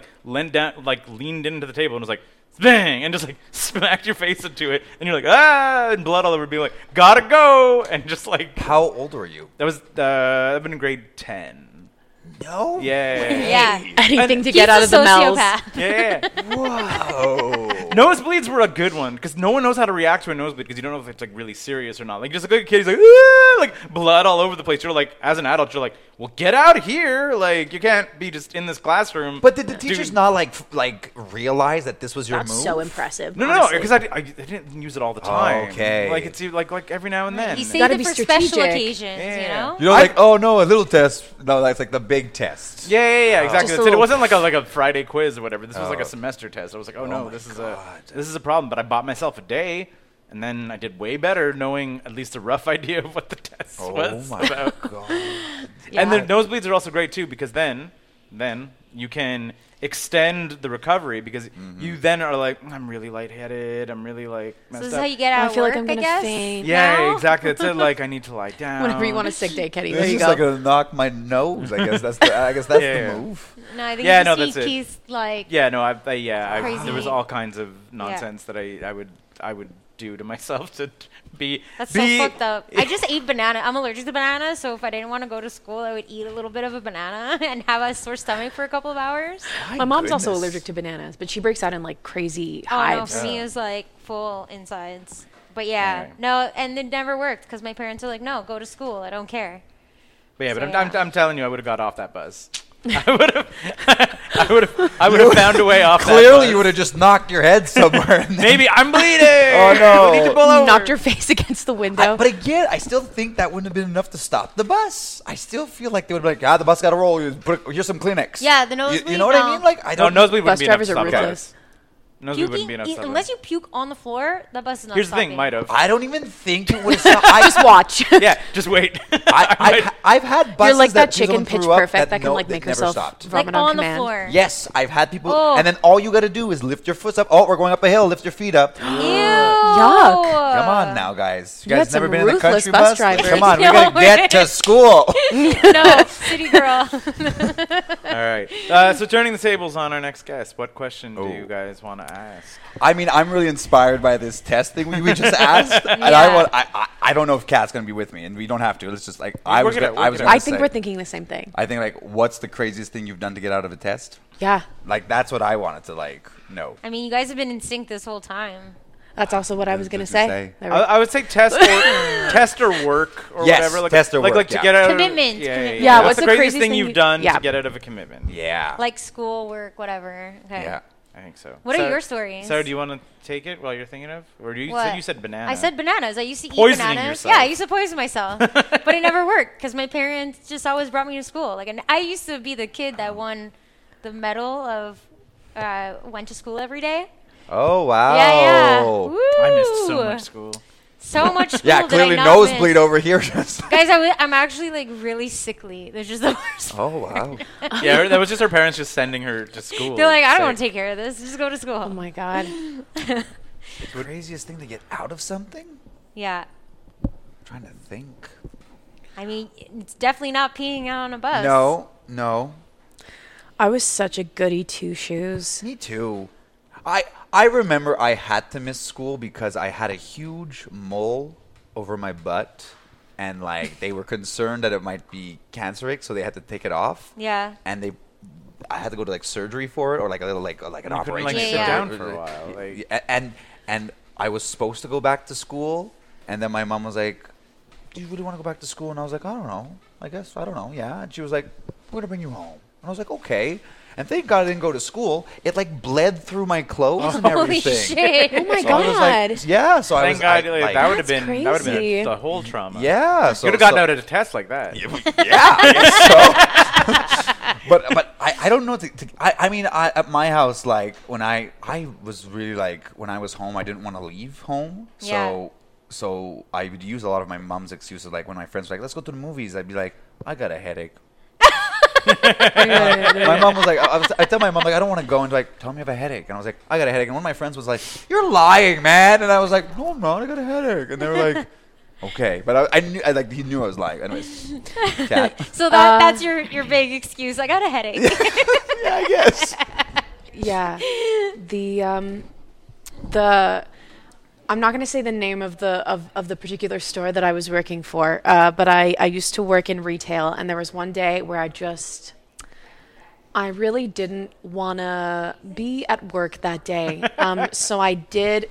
leaned into the table and was like, bang, and just like smacked your face into it and you're like and blood all over, being like, gotta go, and just like How old were you? that was I've been in grade 10. No. Yeah. Yeah. Anything to Keith's get out a of the mouths. sociopath. Yeah. Whoa. Nosebleeds were a good one because no one knows how to react to a nosebleed because you don't know if it's like really serious or not. Like just like a kid, he's like, "Ah!" Like blood all over the place. You're like, as an adult, you're like, well, get out of here. Like you can't be just in this classroom. But did the teachers doing- not like realize that this was your That's move? so impressive. No, honestly. because I didn't use it all the time. Okay. Like it's like every now and then. He gotta saved be it for special strategic. occasions, you Yeah. know? You know, like oh no, a little test. No, that's like the big test. Yeah, exactly. Just a That's it. It little- wasn't like a Friday quiz or whatever. This was like Oh. a semester test. I was like, oh no, my this is God. this is a problem. But I bought myself a day, and then I did way better, knowing at least a rough idea of what the test Oh was my about. god. And the Yeah. nosebleeds are also great too because then you can extend the recovery because you then are like, I'm really lightheaded. I'm really like So messed this is up. how you get out I of feel work, like I'm I gonna guess? faint. yeah, now? exactly. It's like I need to lie down. Whenever you want a sick day, Kenny, there This you is go. like gonna knock my nose. I guess that's Yeah. the move. No, I think Yeah, you no, just that's see it. Keith's like Yeah, no, there was Crazy. all kinds of nonsense that I would do to myself to be. That's so fucked up. I just ate banana. I'm allergic to bananas, so if I didn't want to go to school, I would eat a little bit of a banana and have a sore stomach for a couple of hours. My mom's also goodness. allergic to bananas, but she breaks out in like crazy Oh no, hives. for me it was like full insides. But yeah, Right. no, and it never worked because my parents are like, no, go to school. I don't care. But yeah, but So, I'm, yeah. I'm telling you, I would have got off that bus. I would have found a way off. that Clearly, bus. you would have just knocked your head somewhere. And then- Maybe I'm bleeding. Oh, no. We need to pull over. Knocked your face against the window. But again, I still think that wouldn't have been enough to stop the bus. I still feel like they would be like, the bus got to roll. Here's some Kleenex. Yeah, the You nosebleed, know what I no. mean? Like, I No, don't. nosebleed Bus wouldn't be enough drivers to are stop the ruthless. bus. Nosebleed wouldn't be enough to stop the Unless bus. you puke on the floor, that bus is not Here's the stopping. thing, might have. I don't even think it would have stopped. I Just watch. Yeah, just wait. I've had buses like that people chicken Pitch threw up Perfect that can no, like they make never herself stopped. vomit Like on on the command. floor. Yes, I've had people, Oh. and then all you got to do is lift your foot up. Oh, we're going up a hill. Lift your feet up. Ew. Yuck. Come on now, guys. You You guys had never some been in a ruthless country bus bus? drivers. Come on, we No gotta get way. to school. No, city girl. All right. So turning the tables on our next guest, what question do you guys want to ask? I mean, I'm really inspired by this test thing we just asked, and Yeah. I don't know if Kat's gonna be with me, and we don't have to. Let's just like Work it out, work it out. I think we're thinking the same thing. I think like, what's the craziest thing you've done to get out of a test? Yeah. Like that's what I wanted to like know. I mean, you guys have been in sync this whole time. That's also what I was going to say. I would say test or work or Yes, whatever. Like, test or work, Like to yeah. get out Commitment, of Yeah, commitment. Yeah, What's what's the the craziest thing craziest you've thing done yeah. to get out of a commitment? Yeah. Like school, work, whatever. Okay. Yeah. I think so. What are your stories? Sarah, do you want to take it while you're thinking of? Or do you What? said you said banana? I said bananas. I used to eat Poisoning bananas. yourself. Yeah, I used to poison myself, but it never worked because my parents just always brought me to school. Like, and I used to be the kid that won the medal of went to school every day. Oh, wow. Yeah. Woo! I missed so much school. So much school. Yeah, that clearly I not nosebleed missed. over here. Guys, I'm actually like really sickly. There's just the worst. Oh, wow. Yeah, that was just her parents just sending her to school. They're like, I don't Sick. want to take care of this. Just go to school. Oh my God. The craziest thing to get out of something? Yeah. I'm trying to think. I mean, it's definitely not peeing out on a bus. No. I was such a goody two shoes. Me too. I remember I had to miss school because I had a huge mole over my butt, and like they were concerned that it might be canceric, so they had to take it off. Yeah. And I had to go to like surgery for it, or like a little like an You couldn't operation. like Yeah, sit yeah. down for a while. Like, And I was supposed to go back to school, and then my mom was like, "Do you really want to go back to school?" And I was like, "I don't know. I guess I don't know. Yeah." And she was like, "We're gonna bring you home." And I was like, "Okay." And thank God I didn't go to school. It like bled through my clothes and Holy everything. shit. Oh my So I was like, God. yeah. So I thank was God, I, like, that would have That's been crazy. the whole trauma. yeah. So You would have gotten so, out at a test like that. Yeah, I guess so. but I don't know. I mean, at my house, like when I was really like when I was home, I didn't want to leave home. Yeah. So I would use a lot of my mom's excuses. Like when my friends were like, "Let's go to the movies," I'd be like, "I got a headache." My mom was like, I tell my mom like I don't want to go, and like, tell me I have a headache, and I was like, I got a headache, and one of my friends was like, "You're lying, man," and I was like, "No, I'm not. I got a headache," and they were like, "Okay," but I knew, like, he knew I was lying. Anyways, Cat. So that's your big excuse. I got a headache. Yeah, I guess. Yeah. The I'm not going to say the name of the particular store that I was working for, but I used to work in retail, and there was one day where I really didn't want to be at work that day. So I did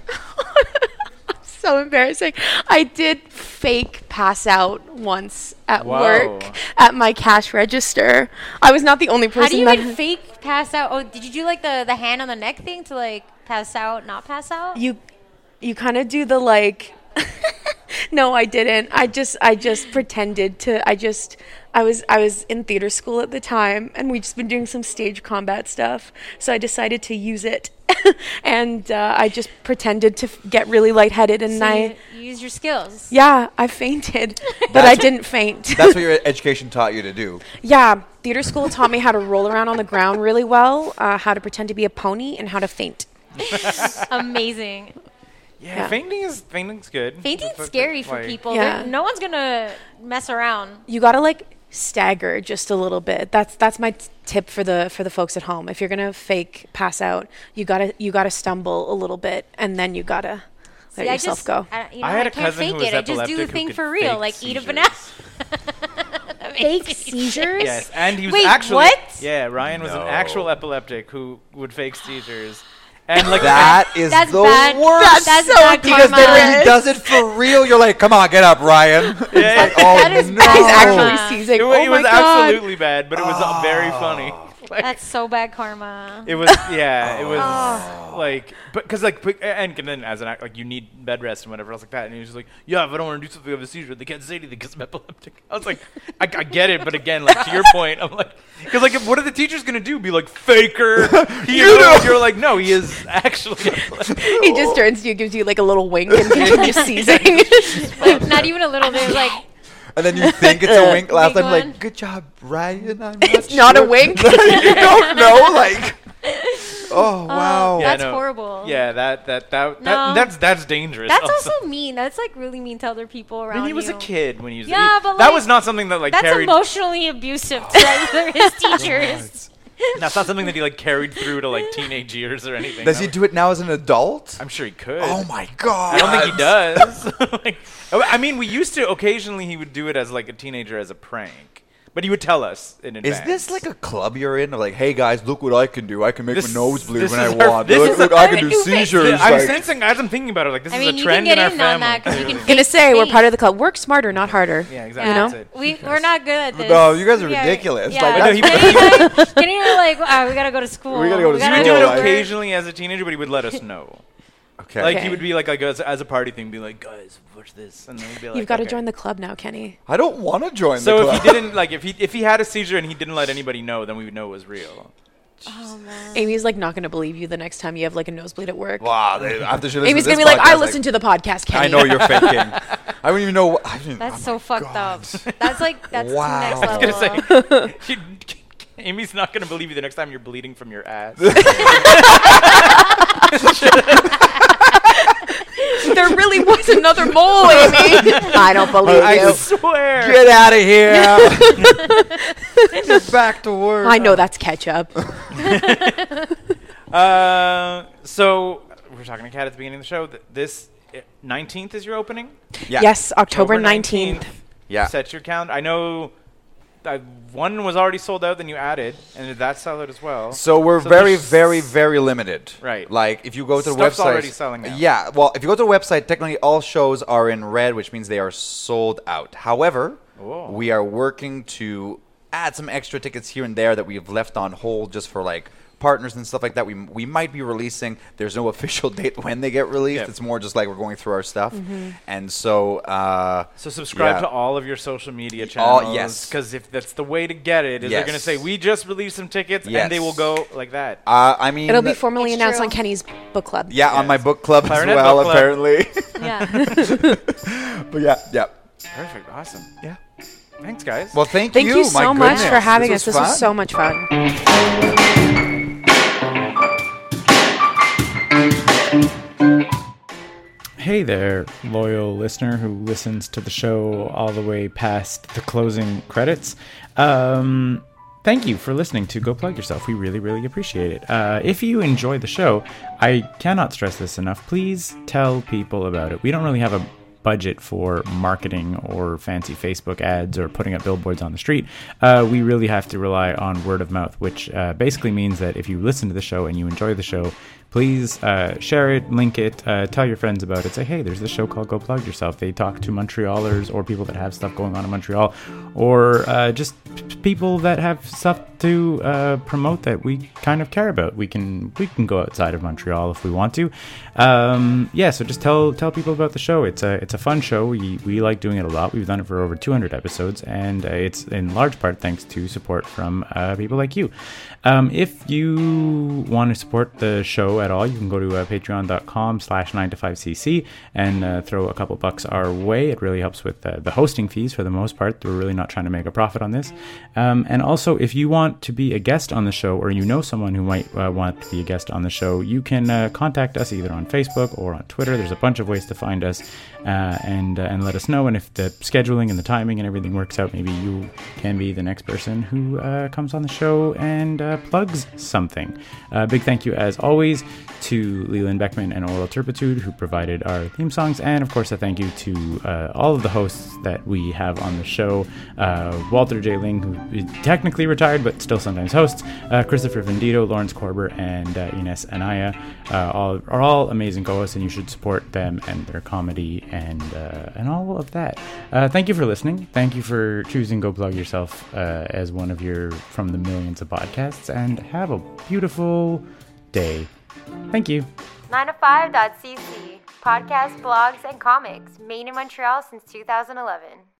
so embarrassing. I did fake pass out once at Wow. work at my cash register. I was not the only person How do you that even fake pass out? Oh, did you do like the hand on the neck thing to like pass out, not pass out? You kind of do the like no, I didn't. I just pretended to. I was in theater school at the time, and we'd just been doing some stage combat stuff. So I decided to use it, and I just pretended to get really lightheaded, and So you use your skills. yeah, I fainted, but I didn't faint. That's what your education taught you to do. Yeah, theater school taught me how to roll around on the ground really well, how to pretend to be a pony, and how to faint. Amazing. Yeah. Fainting's good. Fainting's scary for Like- people. Yeah. No one's gonna mess around. You gotta like stagger just a little bit. That's my tip for the folks at home. If you're gonna fake pass out, you gotta stumble a little bit, and then you gotta let yourself go. I I had a can't cousin fake who was it. I just do the epileptic who thing could for real, fake like eat a seizures. banana. Fake seizures? Yes, and he was Wait, actually what? Yeah, Ryan was an No. actual epileptic who would fake seizures. And like That is That's the bad. worst. That's so bad Because karma. then when he does it for real, you're like, "Come on, get up, Ryan." It's Yeah. like, oh That is no. bad He's karma. actually seizing. it Oh was my god! absolutely bad, but it was very funny. Like, That's so bad karma. it was it was like because and then as an act like you need bed rest and whatever else like that, and he was just like, yeah, if I don't want to do something, I have a seizure. They can't say anything because I'm epileptic. I was like, I get it, but again, like to your point, I'm like, because like what are the teachers gonna do? Be like faker? You're like, no, he is actually epileptic. He just turns to you, gives you like a little wink, and continues seizing. Like, not even a little. They're like, And then you think it's a wink. Last Big time, one. like, "Good job, Ryan." I'm It's not not a sure. wink. You don't know, like. Oh wow. Yeah, that's no. horrible. Yeah, No. that's dangerous. That's also mean. That's like really mean to other people around I mean, he was you. a kid when he was. Yeah, but that like, was not something that like That's carried. emotionally abusive to his teachers. That's not something that he like carried through to like teenage years or anything. Does he do it now as an adult? I'm sure he could. Oh my god. I don't think he does. Like, I mean, we used to occasionally he would do it as like a teenager as a prank, But you would tell us in advance. Is this like a club you're in? Or like, hey guys, look what I can do. I can make my nose bleed when I is our- want. this Look, is look, our- I can do seizures. I'm like- sensing as I'm thinking about it, like this I is mean, a you trend can in get our in family. on that 'cause you can Gonna say we're face. part of the club. Work smarter, not harder. Yeah, exactly. You know? That's it. We're not good at this. No, you guys are ridiculous. Yeah. Like, that's- Kenny and I are like, we gotta go to school. We gotta go to He school. would do it like- occasionally as a teenager, but he would let us know. Okay. Like Okay. he would be like as a party thing, be like, guys, what's this? And then we'd be like, You've got to okay. join the club now, Kenny. I don't want to join So the if club. he didn't like, if he had a seizure and he didn't let anybody know, then we would know it was real. Oh man. Amy's like not going to believe you the next time you have like a nosebleed at work. Wow, after she listens Amy's to going to this be like, I podcast, listened to the podcast, Kenny. I know you're faking. I don't even know. That's so fucked up. That's like that's Wow. next I level. was gonna say, Amy's not gonna believe you the next time you're bleeding from your ass. There really was another mole, Amy. I don't believe I you. swear. Get out of here. Get back to work. I know that's ketchup. So we were talking to Kat at the beginning of the show. This 19th is your opening. Yeah. Yes, October 19th. Yeah. Set your calendar. I know that one was already sold out. Then you added, and did that sell it as well? So we're So very, there's- very, very limited. Right. Like if you go to the Stuff's website, already selling out. Yeah. Well, if you go to the website, technically all shows are in red, which means they are sold out. However, Whoa. we are working to add some extra tickets here and there that we've left on hold just for like partners and stuff like that. We might be releasing. There's no official date when they get released. Yep. It's more just like we're going through our stuff, and so. So subscribe yeah. to all of your social media All- channels. yes. Because if that's the way to get it, is they're going to Yes. say, we just released some tickets, Yes. and they will go like that. I mean, It'll be formally It's announced true. on Kenny's book club. yeah, on my book club as Clarinet well. book club. Apparently, Yeah. but yeah. Perfect. Awesome. Yeah. Thanks, guys. Well, thank Thank you My so much goodness. for having us. This fun. was so much fun. Hey there, loyal listener who listens to the show all the way past the closing credits. Thank you for listening to Go Plug Yourself. We really, really appreciate it. If you enjoy the show, I cannot stress this enough. Please tell people about it. We don't really have a budget for marketing or fancy Facebook ads or putting up billboards on the street. We really have to rely on word of mouth, which basically means that if you listen to the show and you enjoy the show, please share it, link it, tell your friends about it. Say, hey, there's this show called Go Plug Yourself. They talk to Montrealers or people that have stuff going on in Montreal, or just people that have stuff to promote that we kind of care about. We can go outside of Montreal if we want to. So just tell people about the show. It's a fun show. We like doing it a lot. We've done it for over 200 episodes, and it's in large part thanks to support from people like you. If you want to support the show at all, you can go to patreon.com/9to5cc and throw a couple bucks our way. It really helps with the hosting fees for the most part. We're really not trying to make a profit on this. And also, if you want to be a guest on the show, or you know someone who might want to be a guest on the show, you can contact us either on Facebook or on Twitter. There's a bunch of ways to find us and let us know. And if the scheduling and the timing and everything works out, maybe you can be the next person who comes on the show and plugs something. Big thank you, as always, to Leland Beckman and Oral Turpitude, who provided our theme songs. And of course, a thank you to all of the hosts that we have on the show. Walter J. Ling, who is technically retired but still sometimes hosts, Christopher Vendito, Lawrence Korber, and Ines Anaya are all amazing co-hosts, and you should support them and their comedy and all of that. Thank you for listening. Thank you for choosing Go Plug Yourself as one of your from the millions of podcasts, and have a beautiful day. Thank you. 9to5.cc. Podcasts, blogs, and comics. Made in Montreal since 2011.